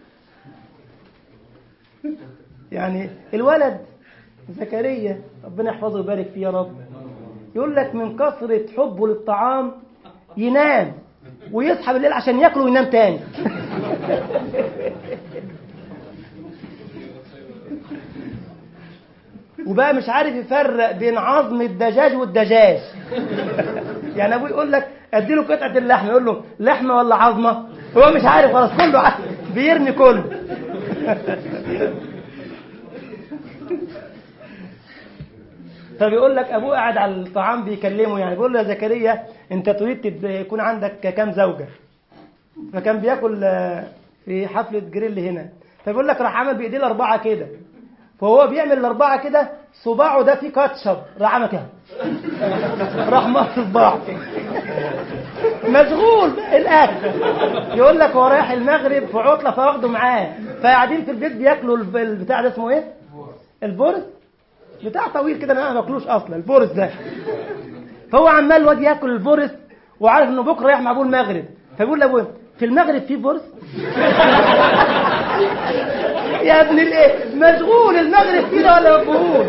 يعني الولد زكريا ربنا يحفظه ويبارك فيه يا رب، يقول لك من كثرة حبه للطعام ينام ويصحى بالليل عشان ياكل وينام تاني وبقى مش عارف يفرق بين عظم الدجاج والدجاج يعني ابوه يقول لك اديله قطعه اللحمه يقول له لحمه ولا عظمه، هو مش عارف خلاص، كله عارف. بيرمي كله. فبيقول لك ابوه قاعد على الطعام بيكلمه، يعني بيقول له يا زكريا انت تريد يكون عندك كام زوجه؟ فكان بياكل في حفله جريل هنا، فبيقول لك راح عمل بايديه الاربعه كده، فهو بيعمل الاربعه كده صباعه ده فيه كاتشب، راح عمل كده، راح مص صباعه، مشغول الاكل. يقول لك هو رايح المغرب في عطله فواخده معاه، فقاعدين في البيت بياكلوا البتاع ده اسمه ايه؟ البرز، بتاع طويل كده انا ما باكلوش اصلا البرز ده. فهو عمال الواد ياكل البرز وعارف انه بكره رايح مع ابوه المغرب، فبيقول لابوه في المغرب في برز؟ يا ابن الايه، مشغول المغرب فيه ده ولا مفهول؟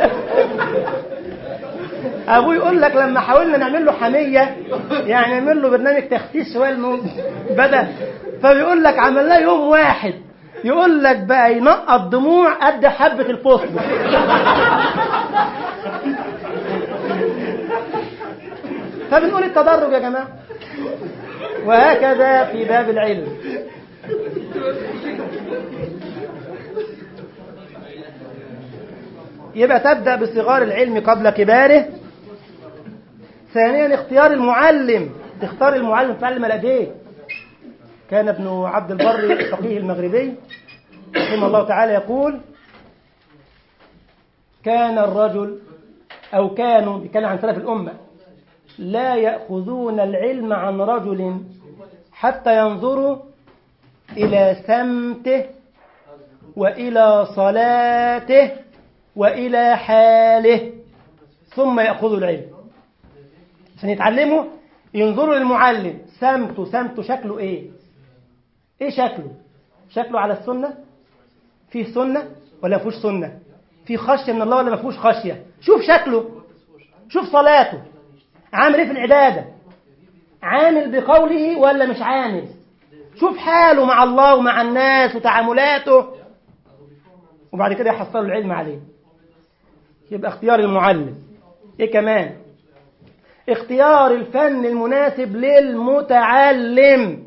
ابوه يقول لك لما حاولنا نعمل له حميه، يعني نعمل له برنامج تخسيس شويه المهم بدا، فبيقول لك عملناه يوم واحد، يقول لك بقى ينقط دموع قد حبه الفصل. فبنقول التدرج يا جماعه، وهكذا في باب العلم. يبقى تبدأ بصغار العلم قبل كباره. ثانيا اختيار المعلم، تختار المعلم تعلم على ايديه. كان ابن عبد البر الفقيه المغربي رحمه الله تعالى يقول كان الرجل أو كانوا بيتكلم عن سلف الأمة لا يأخذون العلم عن رجل حتى ينظروا إلى سمته وإلى صلاته وإلى حاله ثم يأخذوا العلم. عشان يتعلموا ينظروا للمعلم، سمته سمته شكله إيه؟ إيه شكله؟ شكله على السنة؟ فيه سنة ولا فيهوش سنة؟ فيه خشية من الله ولا ما فيهوش خشية؟ شوف شكله، شوف صلاته عامل إيه في العبادة، عامل بقوله ولا مش عامل، شوف حاله مع الله ومع الناس وتعاملاته، وبعد كده يحصلوا العلم عليه. يبقى اختيار المعلم. ايه كمان؟ اختيار الفن المناسب للمتعلم،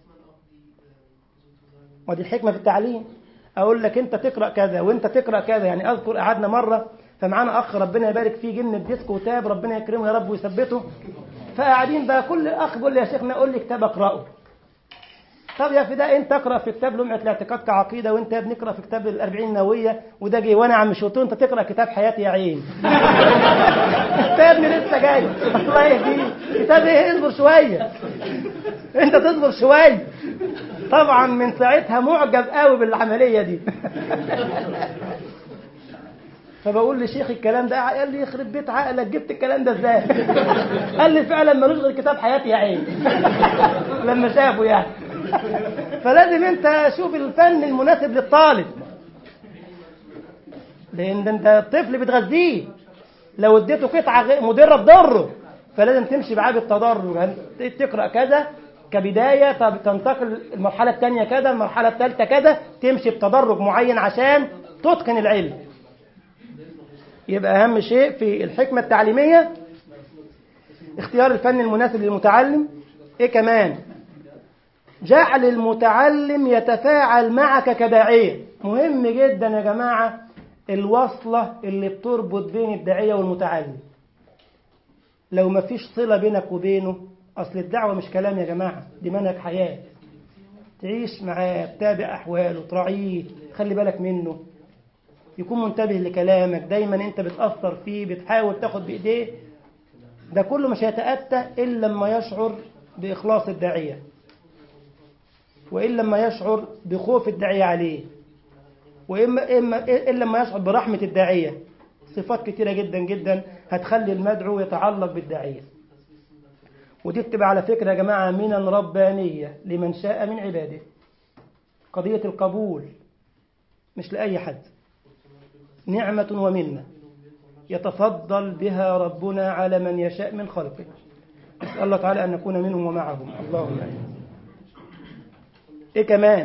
ودي الحكمة في التعليم. اقول لك انت تقرأ كذا وانت تقرأ كذا. يعني اذكر قعدنا مرة فمعانا اخ ربنا يبارك فيه جن الديسك وتاب، ربنا يكرمه يا رب ويثبته، فقاعدين بقى كل اخ بيقول لي يا شيخنا قول لي كتاب اقراه. طب يا فداء انت اقرا في كتاب لمعة الاعتقاد كعقيده، وانت بنقرا في كتاب الأربعين النوويه، وده جه وانا عم شوطون انت تقرا كتاب حياتي يا عين. انت يا ابني لسه جاي الله يهديك، كتاب ايه؟ اصبر شويه، انت تصبر شويه. طبعا من ساعتها معجب قوي بالعمليه دي. فبقول لشيخ الكلام ده، قال لي يخرب بيت عقلك جبت الكلام ده ازاي؟ قال لي فعلا ملوش غير كتاب حياتي يا عين. لما شافه يعني. فلازم انت شوف الفن المناسب للطالب، لان انت الطفل بتغذيه، لو اديته قطعه مدره تضره، فلازم تمشي معاه بالتدرج. يعني تقرا كذا كبدايه، طب تنتقل المرحله الثانيه كذا، المرحله الثالثه كذا، تمشي بتدرج معين عشان تتقن العلم. يبقى اهم شيء في الحكمه التعليميه اختيار الفن المناسب للمتعلم. ايه كمان؟ جعل المتعلم يتفاعل معك كداعية. مهم جدا يا جماعة الوصلة اللي بتربط بين الداعية والمتعلم. لو ما فيش صلة بينك وبينه، أصل الدعوة مش كلام يا جماعة، دي منهج حياة. تعيش معاه، تتابع أحواله، تراعيه، خلي بالك منه، يكون منتبه لكلامك، دايما انت بتأثر فيه، بتحاول تاخد بإيديه. ده كله مش هيتأتى إلا لما يشعر بإخلاص الداعية، وإلا لما يشعر بخوف الداعية عليه، وإما إما إلا لما يشعر برحمة الداعية. صفات كتيرة جدا جدا هتخلي المدعو يتعلق بالداعية. ودي بتبقى على فكرة يا جماعة منا ربانية لمن شاء من عباده. قضية القبول مش لأي حد، نعمة ومنة يتفضل بها ربنا على من يشاء من خلقه. نسأل الله تعالى أن نكون منهم ومعهم. اللهم آمين. إيه كمان؟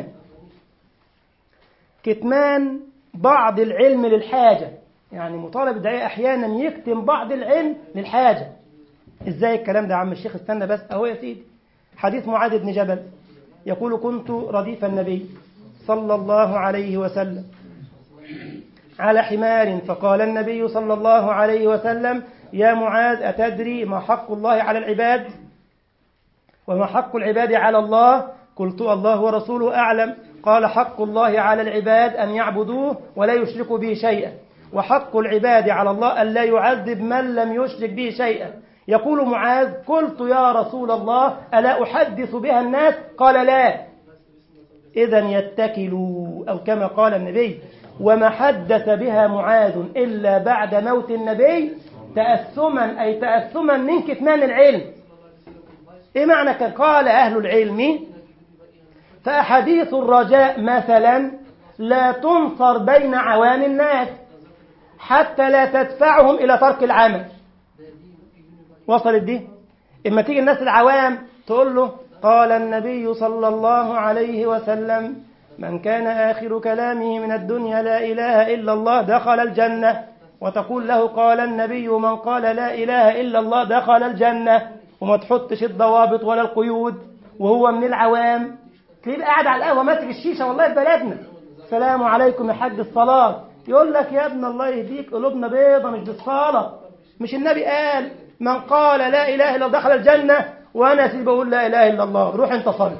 كتمان بعض العلم للحاجة. يعني مطالب الداعية أحيانا يكتم بعض العلم للحاجة. ازاي الكلام ده يا عم الشيخ؟ استنى بس اهو يا سيدي. حديث معاذ بن جبل يقول كنت رديف النبي صلى الله عليه وسلم على حمار، فقال النبي صلى الله عليه وسلم يا معاذ أتدري ما حق الله على العباد وما حق العباد على الله؟ قلت الله ورسوله أعلم. قال حق الله على العباد أن يعبدوه ولا يشركوا به شيئا، وحق العباد على الله أن لا يعذب من لم يشرك به شيئا. يقول معاذ قلت يا رسول الله ألا أحدث بها الناس؟ قال لا. إذن يتكلوا، أو كما قال النبي. وما حدث بها معاذ إلا بعد موت النبي تأثما، أي تأثما من كتمان العلم. إيه معنى قال أهل العلم فأحاديث الرجاء مثلا لا تنصر بين عوام الناس حتى لا تدفعهم إلى ترك العمل. وصلت دي؟ إما تيجي الناس العوام تقول له قال النبي صلى الله عليه وسلم من كان آخر كلامه من الدنيا لا إله إلا الله دخل الجنة، وتقول له قال النبي من قال لا إله إلا الله دخل الجنة، وما تحطش الضوابط ولا القيود، وهو من العوام تلاقيه قاعد على القهوة ماسك الشيشة. والله في بلدنا السلام عليكم يا حاج الصلاة، يقول لك يا ابن الله يهديك قلوبنا بيضة مش بالصلاة. مش النبي قال من قال لا إله إلا الله دخل الجنة؟ وأنا سيدي بقول لا إله إلا الله، روح انت صلي.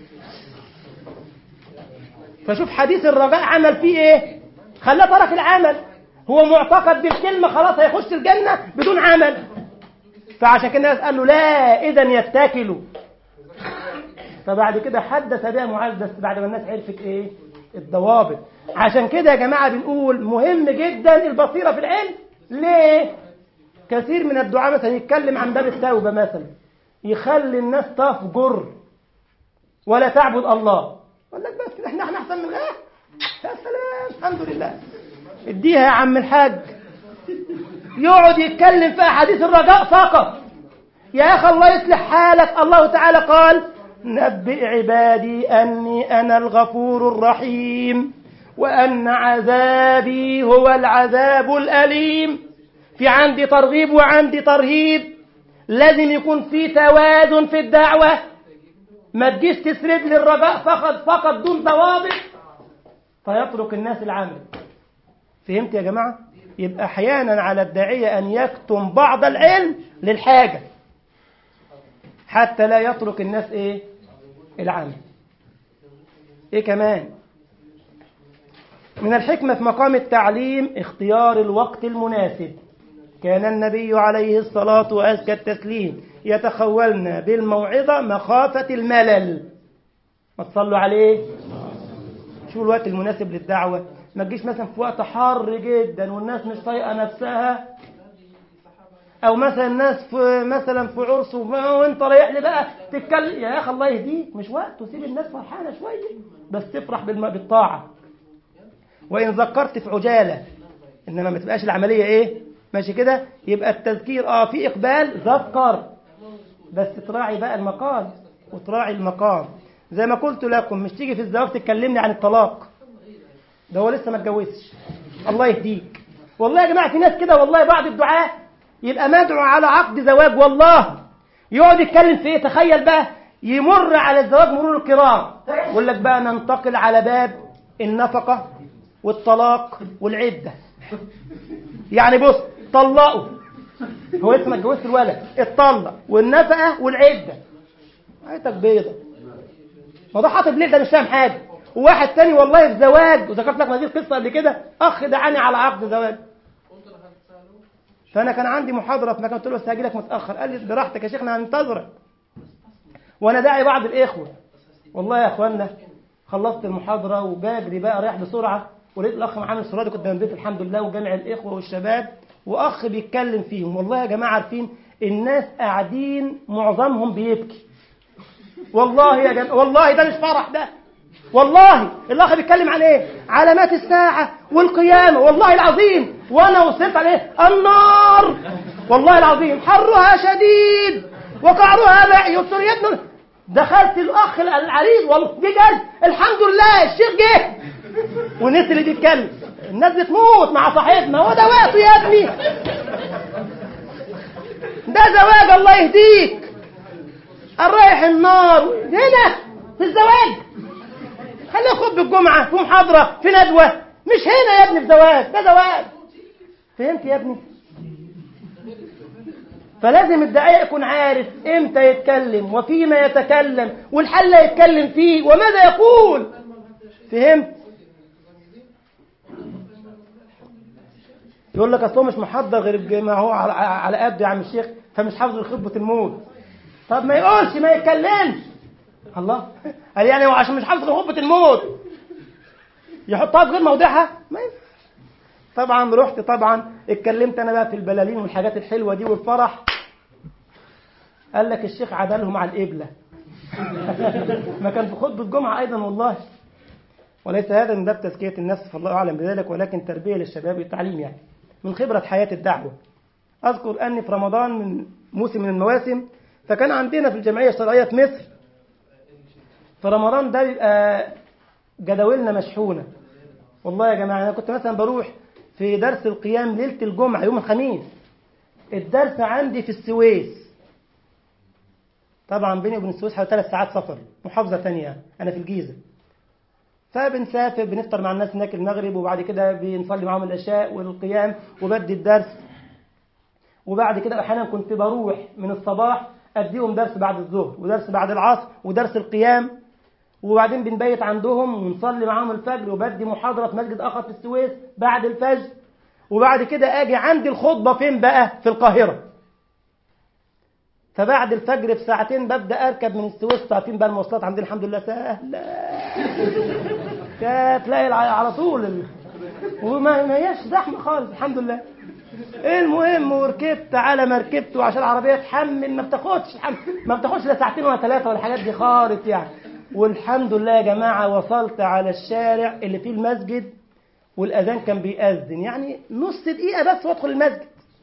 فشوف حديث الرجاء عمل فيه ايه؟ خلاه ترك العمل. هو معتقد بالكلمة خلاص هيخش الجنة بدون عمل. فعشان كده الناس قال له لا إذن يتكلوا. فبعد كده حدث بها معاذ بس بعد ما الناس عرفت ايه؟ الضوابط. عشان كده يا جماعة بنقول مهم جدا البصيرة في العلم. ليه؟ كثير من الدعاء مثلا يتكلم عن باب التوبة مثلا يخلي الناس تفجر ولا تعبد الله، يقول لك بس احنا احنا احسن من غيره. يا سلام الحمد لله اديها يا عم الحاج. يقعد يتكلم في احاديث الرجاء فقط. يا اخي الله يصلح حالك، الله تعالى قال نبئ عبادي اني انا الغفور الرحيم وان عذابي هو العذاب الاليم. في عندي ترغيب وعندي ترهيب، لازم يكون في توازن في الدعوة. ما تجيش تسرد للرجاء فقط فقط دون ضوابط فيترك الناس العمل. فهمت يا جماعة؟ يبقى احيانا على الداعية أن يكتم بعض العلم للحاجة حتى لا يترك الناس إيه؟ العمل. إيه كمان؟ من الحكمة في مقام التعليم اختيار الوقت المناسب. كان النبي عليه الصلاة وأزكى التسليم يتخولنا بالموعظة مخافة الملل. ما تصلوا عليه. شو الوقت المناسب للدعوة؟ ما تجيش مثلا في وقت حار جدا والناس مش طايقة نفسها، أو مثلا الناس في مثلا في عرس وأنت رايح لي بقى تتكلم. يا أخي الله يهديك مش وقت، وسيب الناس فرحانة شوية بس تفرح بالطاعة. وإن ذكرت في عجالة، إنما ما تبقاش العملية إيه ماشي كده. يبقى التذكير آه في إقبال ذكر، بس تراعي بقى المقام وتراعي المقام. زي ما قلت لكم مش تيجي في الزواج تكلمني عن الطلاق، ده هو لسه ما اتجوزش. الله يهديك. والله يا جماعة في ناس كده، والله بعض الدعاة يبقى مدعو على عقد زواج والله يقعد يتكلم في ايه. تخيل بقى يمر على الزواج مرور الكرام يقول لك بقى ننتقل على باب النفقة والطلاق والعدة. يعني بص طلقوا، هو لسه ما اتجوزش الولد، اتطلق والنفقة والعدة. عيتك بيضة. موضوع حاطب ليه ده مش فاهم حاجة. وواحد تاني والله في زواج، وذكرت لك هذه القصة قبل كده، أخ دعاني على عقد زواج. فأنا كان عندي محاضرة في مكان، قلت له بس هاجي لك متأخر. قال لي براحتك يا شيخنا هننتظرك. وأنا داعي بعض الإخوة. والله يا أخوانا خلصت المحاضرة وبجري بقى رايح بسرعة، ولقيت الأخ محمد السرادي قدام البيت الحمد لله وجامع الإخوة والشباب، وأخ بيتكلم فيهم. والله يا جماعة عارفين الناس قاعدين معظمهم بيبكي. والله يا جماعة والله ده مش فرح ده. والله الأخ بيتكلم عن إيه؟ علامات الساعة والقيامة. والله العظيم وأنا وصلت عليه النار. والله العظيم حرها شديد وقعرها بعي. قلت له يا ابني دخلت الأخ العريض والله بجد الحمد لله الشيخ جه والناس اللي بيتكلم الناس بتموت مع صاحبنا. هو ده وقته يا ابني، ده ده زواج الله يهديك، الرايح النار هنا في الزواج. خليه خطبة الجمعة في محاضرة في ندوة، مش هنا يا ابني في زواج، ده زواج. فهمت يا ابني؟ فلازم الداعية يكون عارف امتى يتكلم وفيما يتكلم والحل يتكلم فيه وماذا يقول. فهمت؟ يقول لك اصله مش محضر غير ما هو على قد يا عم الشيخ، فمش حافظ خطبة الموت. طب ما يقولش، ما يتكلمش. الله، قال يعني هو عشان مش حافظ خطبة الموت يحطها في غير موضعها؟ ما ينفع. طبعا رحت طبعا اتكلمت انا بقى في البلالين والحاجات الحلوة دي والفرح. قال لك الشيخ عدلهم على القبلة. ما كان في خطبة الجمعة ايضا والله. وليس هذا من باب تزكية النفس فالله اعلم بذلك، ولكن تربية للشباب والتعليم يعني من خبرة حياة الدعوة. اذكر اني في رمضان من موسم من المواسم، فكان عندنا في الجمعية الشرعية في مصر في رمضان ده بيبقى جداولنا مشحونة. والله يا جماعة أنا كنت مثلا بروح في درس القيام ليلة الجمعة يوم الخميس، الدرس عندي في السويس. طبعا بيني وبين السويس حوالي ثلاث ساعات سفر، محافظة تانية، أنا في الجيزة. فبنسافر بنفطر مع الناس هناك المغرب، وبعد كده بنصلي معهم العشاء والقيام وبدي الدرس. وبعد كده أحيانا كنت بروح من الصباح أديهم درس بعد الظهر ودرس بعد العصر ودرس القيام، وبعدين بنبيت عندهم ونصلي معاهم الفجر، وبدي محاضرة في مسجد آخر في السويس بعد الفجر. وبعد كده أجي عندي الخطبة فين بقى؟ في القاهرة. فبعد الفجر بساعتين ببدأ أركب من السويس. ساعتين بقى المواصلات عندنا الحمد لله سهلة، تلاقي على طول ال... وما هياش زحمة خالص الحمد لله. المهم وركبت على ما ركبت، وعشان العربية تحمل ما بتاخدش ما بتاخدش لا ساعتين ولا ثلاثة ولا حاجات دي خالص يعني. والحمد لله يا جماعة وصلت على الشارع اللي فيه المسجد، والأذان كان بيأذن يعني نص دقيقة بس وادخل المسجد.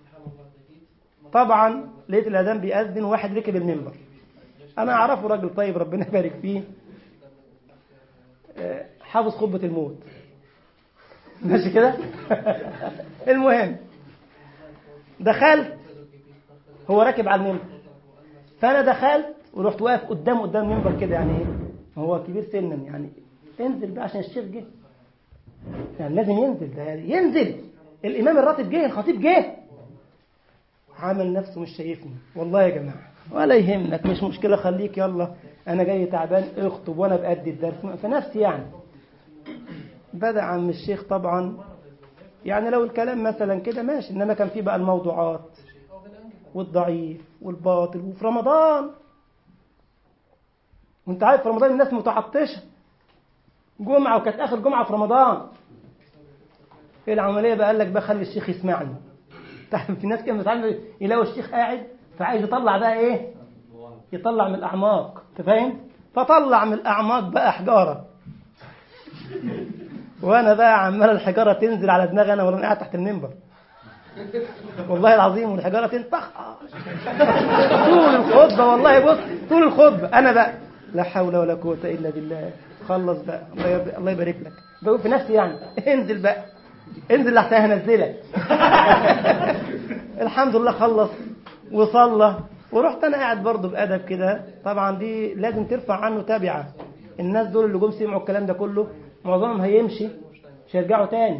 طبعا لقيت الأذان بيأذن وواحد ركب المنبر، أنا أعرفه راجل طيب ربنا يبارك فيه، حافظ خطبة الموت ماشي كده. المهم دخلت، هو راكب على المنبر، فأنا دخلت ورحت واقف قدام قدام المنبر كده يعني ايه، هو كبير سنا يعني انزل بقى عشان الشيخ جه، يعني لازم ينزل، ده ينزل الإمام الراتب جه، الخطيب جه. عمل نفسه مش شايفني. والله يا جماعة ولا يهمك، مش مشكلة، خليك يلا أنا جاي تعبان اخطب وأنا بأدي الدرس في نفسي يعني. بدأ عم الشيخ طبعا يعني لو الكلام مثلا كده ماشي، إنما كان فيه بقى الموضوعات والضعيف والباطل، وفي رمضان وانت عارف في رمضان الناس متعطشة، جمعة وكانت آخر جمعة في رمضان. ايه العملية بقى؟ قال لك بقى خلي الشيخ يسمعني. في ناس كده بتعمل يلاقوا الشيخ قاعد فعايز يطلع بقى ايه، يطلع من الأعماق، تفهم؟ فطلع من الأعماق بقى حجارة، وانا بقى عمال الحجارة تنزل على دماغي انا وانا قاعد تحت المنبر والله العظيم، والحجارة تنطخ طول الخطبة. والله بص طول الخطبة انا بقى لا حول ولا قوة الا بالله. خلص بقى الله يبارك لك، بقول في نفسي يعني انزل بقى انزل لحتى هنزلك. الحمد لله خلص وصلى، ورحت انا قاعد برضه بأدب كده. طبعا دي لازم ترفع عنه تابعة. الناس دول اللي جم سمعوا الكلام ده كله معظمهم هيمشي مش هيرجعوا تاني.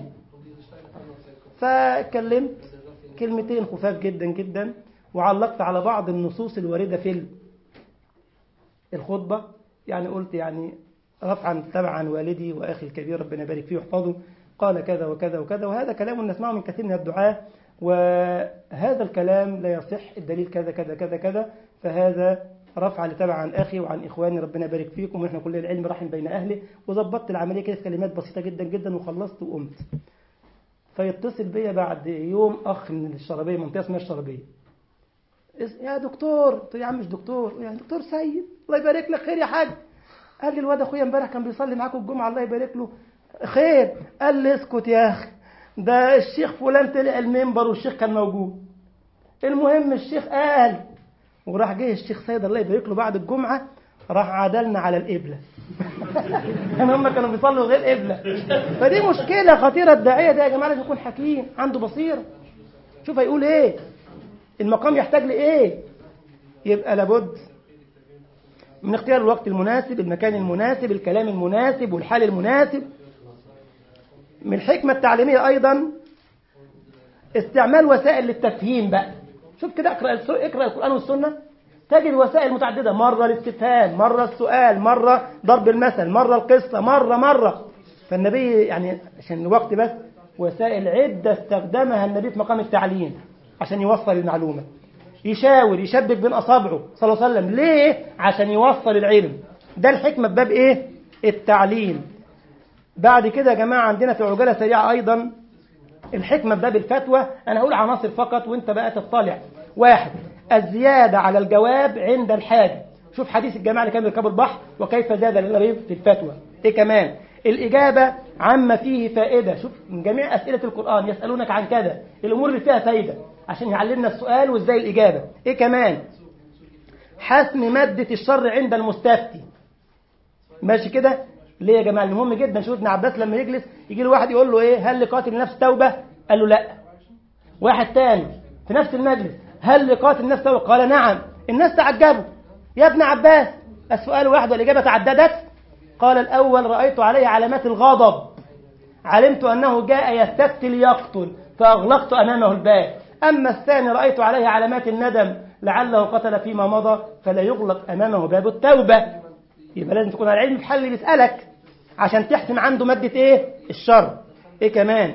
فكلمت كلمتين خفاف جدا جدا، وعلقت على بعض النصوص الواردة في الخطبة. يعني قلت يعني رفعا تبعا والدي وأخي الكبير ربنا يبارك فيه ويحفظه قال كذا وكذا وكذا، وهذا كلام نسمعه من كثير من الدعاة، وهذا الكلام لا يصح، الدليل كذا كذا كذا كذا، فهذا رفع لتبع عن أخي وعن إخواني ربنا يبارك فيكم، ونحن كل العلم رحم بين أهله. وظبطت العملية كده في كلمات بسيطة جدا جدا وخلصت وقمت. فيتصل بيا بعد يوم أخ من الشربية، منطقة اسمها الشربية، يا دكتور. قلت له يا عم مش دكتور، يا دكتور سيد الله يبارك لك، خير يا حاج. قال لي الواد أخويا امبارح كان بيصلي معاكم الجمعة الله يبارك له، خير. قال لي اسكت يا أخي، ده الشيخ فلان طلع المنبر والشيخ كان موجود. المهم الشيخ قال، وراح جه الشيخ سيد الله يبارك له بعد الجمعة راح عدلنا على القبلة. يعني هم كانوا بيصلوا غير قبلة. فدي مشكلة خطيرة. الداعية ده يا جماعة لازم يكون حكيم عنده بصيرة. شوف هيقول ايه، المقام يحتاج لإيه؟ يبقى لابد من اختيار الوقت المناسب، المكان المناسب، الكلام المناسب والحال المناسب. من الحكمة التعليمية أيضا استعمال وسائل للتفهيم بقى. شوف كده، اقرأ اقرأ القرآن والسنة تجد وسائل متعددة، مرة الاستفهام، مرة السؤال، مرة ضرب المثل، مرة القصة، مرة مرة فالنبي يعني عشان الوقت بس وسائل عدة استخدمها النبي في مقام التعليم عشان يوصل المعلومة. يشاور، يشبك بين أصابعه صلى الله عليه وسلم. ليه؟ عشان يوصل العلم. ده الحكمة بباب إيه؟ التعليم. بعد كده يا جماعة عندنا في عجالة سريعة أيضا الحكمة بباب الفتوى. أنا هقول عناصر فقط وانت بقى تطلع. واحد، الزيادة على الجواب عند الحاجة. شوف حديث الجماعة اللي كان بيركبوا البحر وكيف زاد الغريب في الفتوى. إيه كمان؟ الإجابة عما فيه فائدة. شوف من جميع أسئلة القرآن يسألونك عن كذا، الأمور اللي فيها فائدة عشان يعلمنا السؤال وإزاي الإجابة. إيه كمان؟ حسم مادة الشر عند المستفتي. ماشي كده؟ ليه يا جماعة؟ المهم جدا. شوف ابن عباس لما يجلس يجي له واحد يقول له إيه؟ هل لقاتل النفس توبة؟ قال له لا. واحد تاني في نفس المجلس، هل لقاتل النفس توبة؟ قال نعم. الناس تعجبوا، يا ابن عباس السؤال واحد والإجابة تعددت؟ قال الأول رأيت عليه علامات الغضب، علمت أنه جاء يستفتي ليقتل فأغلقت أمامه الباب. أما الثاني رأيت عليه علامات الندم لعله قتل فيما مضى فلا يغلق أمامه باب التوبة. يبقى لازم تكون على العلم في حل بيسألك عشان تحسم عنده مادة إيه؟ الشر. إيه كمان؟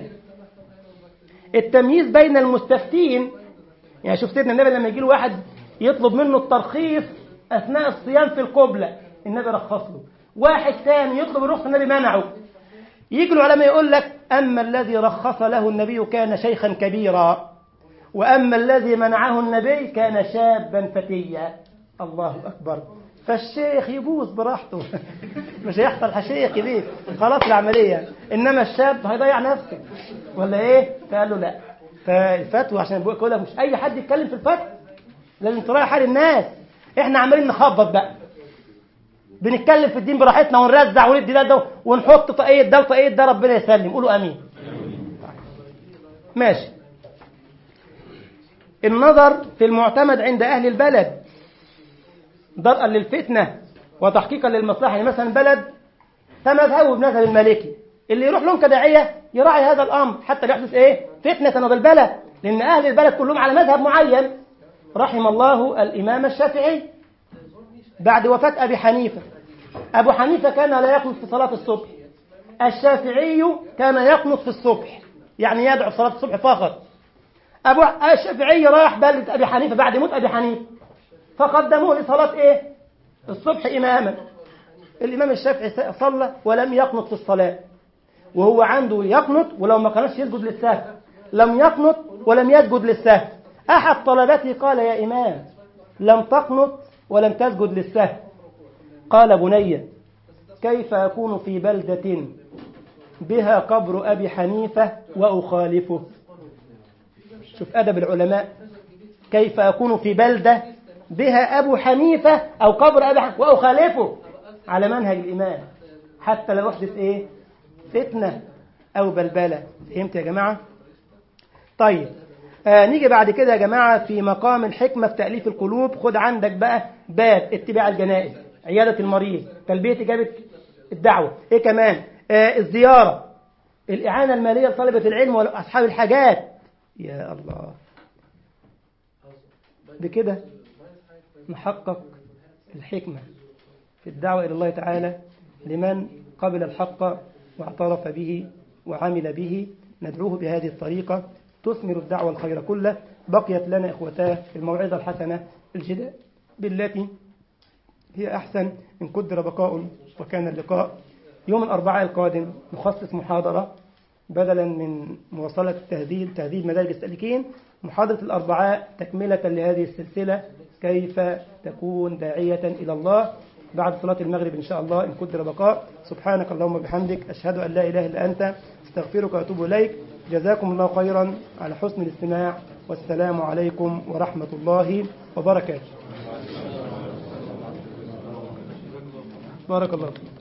التمييز بين المستفتين. يعني شوف سيدنا النبي لما يجي له واحد يطلب منه الترخيص أثناء الصيام في القبلة النبي رخص له. واحد ثاني يطلب الرخصة النبي منعه. يجي العلماء يقول لك أما الذي رخص له النبي كان شيخا كبيرا، وأما الذي منعه النبي كان شابا فتيا. الله أكبر. فالشيخ يبوظ براحته مش هيحصل شيخ كبير خلاص العملية، إنما الشاب هيضيع نفسه ولا إيه؟ فقال له لا. فالفتوى عشان بقول لك مش أي حد يتكلم في الفتوى، لازم تراعي حال الناس. إحنا عمالين نخبط بقى، بنتكلم في الدين براحتنا ونرزع وندي ده ده ونحط طاقية ده وطاقية ده. ربنا يسلم، قولوا امين. ماشي. النظر في المعتمد عند اهل البلد درءا للفتنة وتحقيقا للمصلحة. يعني مثلا بلد تمذهبوا بمذهب المالكي، اللي يروح لهم كداعية يراعي هذا الامر حتى لا يحدث ايه؟ فتنة بالبلد، لان اهل البلد كلهم على مذهب معين. رحم الله الامام الشافعي بعد وفاة أبي حنيفة. أبو حنيفة كان لا يقنط في صلاة الصبح، الشافعي كان يقنط في الصبح، يعني يدعو في صلاة الصبح فقط. أبو الشافعي راح بلد أبي حنيفة بعد موت أبي حنيفة فقدموه لصلاة إيه؟ الصبح إماما. الإمام الشافعي صلى ولم يقنط في الصلاة، وهو عنده يقنط ولو ما كانش يسجد للسهو، لم يقنط ولم يسجد للسهو. أحد طلبته قال يا إمام لم تقنط ولم تسجد للسهو. قال بني كيف أكون في بلدة بها قبر أبي حنيفة وأخالفه؟ شوف أدب العلماء. كيف أكون في بلدة بها أبو حنيفة أو قبر أبي حنيفة وأخالفه على منهج الإمام حتى لا يحدث إيه؟ فتنة أو بلبلة. فهمت يا جماعة؟ طيب آه نيجي بعد كده يا جماعة في مقام الحكمة في تأليف القلوب. خد عندك بقى باب اتباع الجنائز، عيادة المريض، تلبية إجابة الدعوة. إيه كمان؟ آه الزيارة، الإعانة المالية لطلبة العلم وأصحاب الحاجات. يا الله، بكده نحقق الحكمة في الدعوة إلى الله تعالى لمن قبل الحق واعترف به وعمل به. ندعوه بهذه الطريقة تثمر الدعوة الخير كله. بقيت لنا إخوتاه الموعظة الحسنة الجداء بالتي هي أحسن إن قدر بقاء وكان اللقاء. يوم الأربعاء القادم نخصص محاضرة بدلا من مواصلة التهذيب تهذيب مدارج السالكين، محاضرة الأربعاء تكملة لهذه السلسلة كيف تكون داعية إلى الله بعد صلاة المغرب إن شاء الله إن قدر بقاء. سبحانك اللهم وبحمدك أشهد أن لا إله إلا أنت استغفرك وأتوب إليك. جزاكم الله خيرا على حسن الاستماع، والسلام عليكم ورحمة الله وبركاته. بارك الله فيك.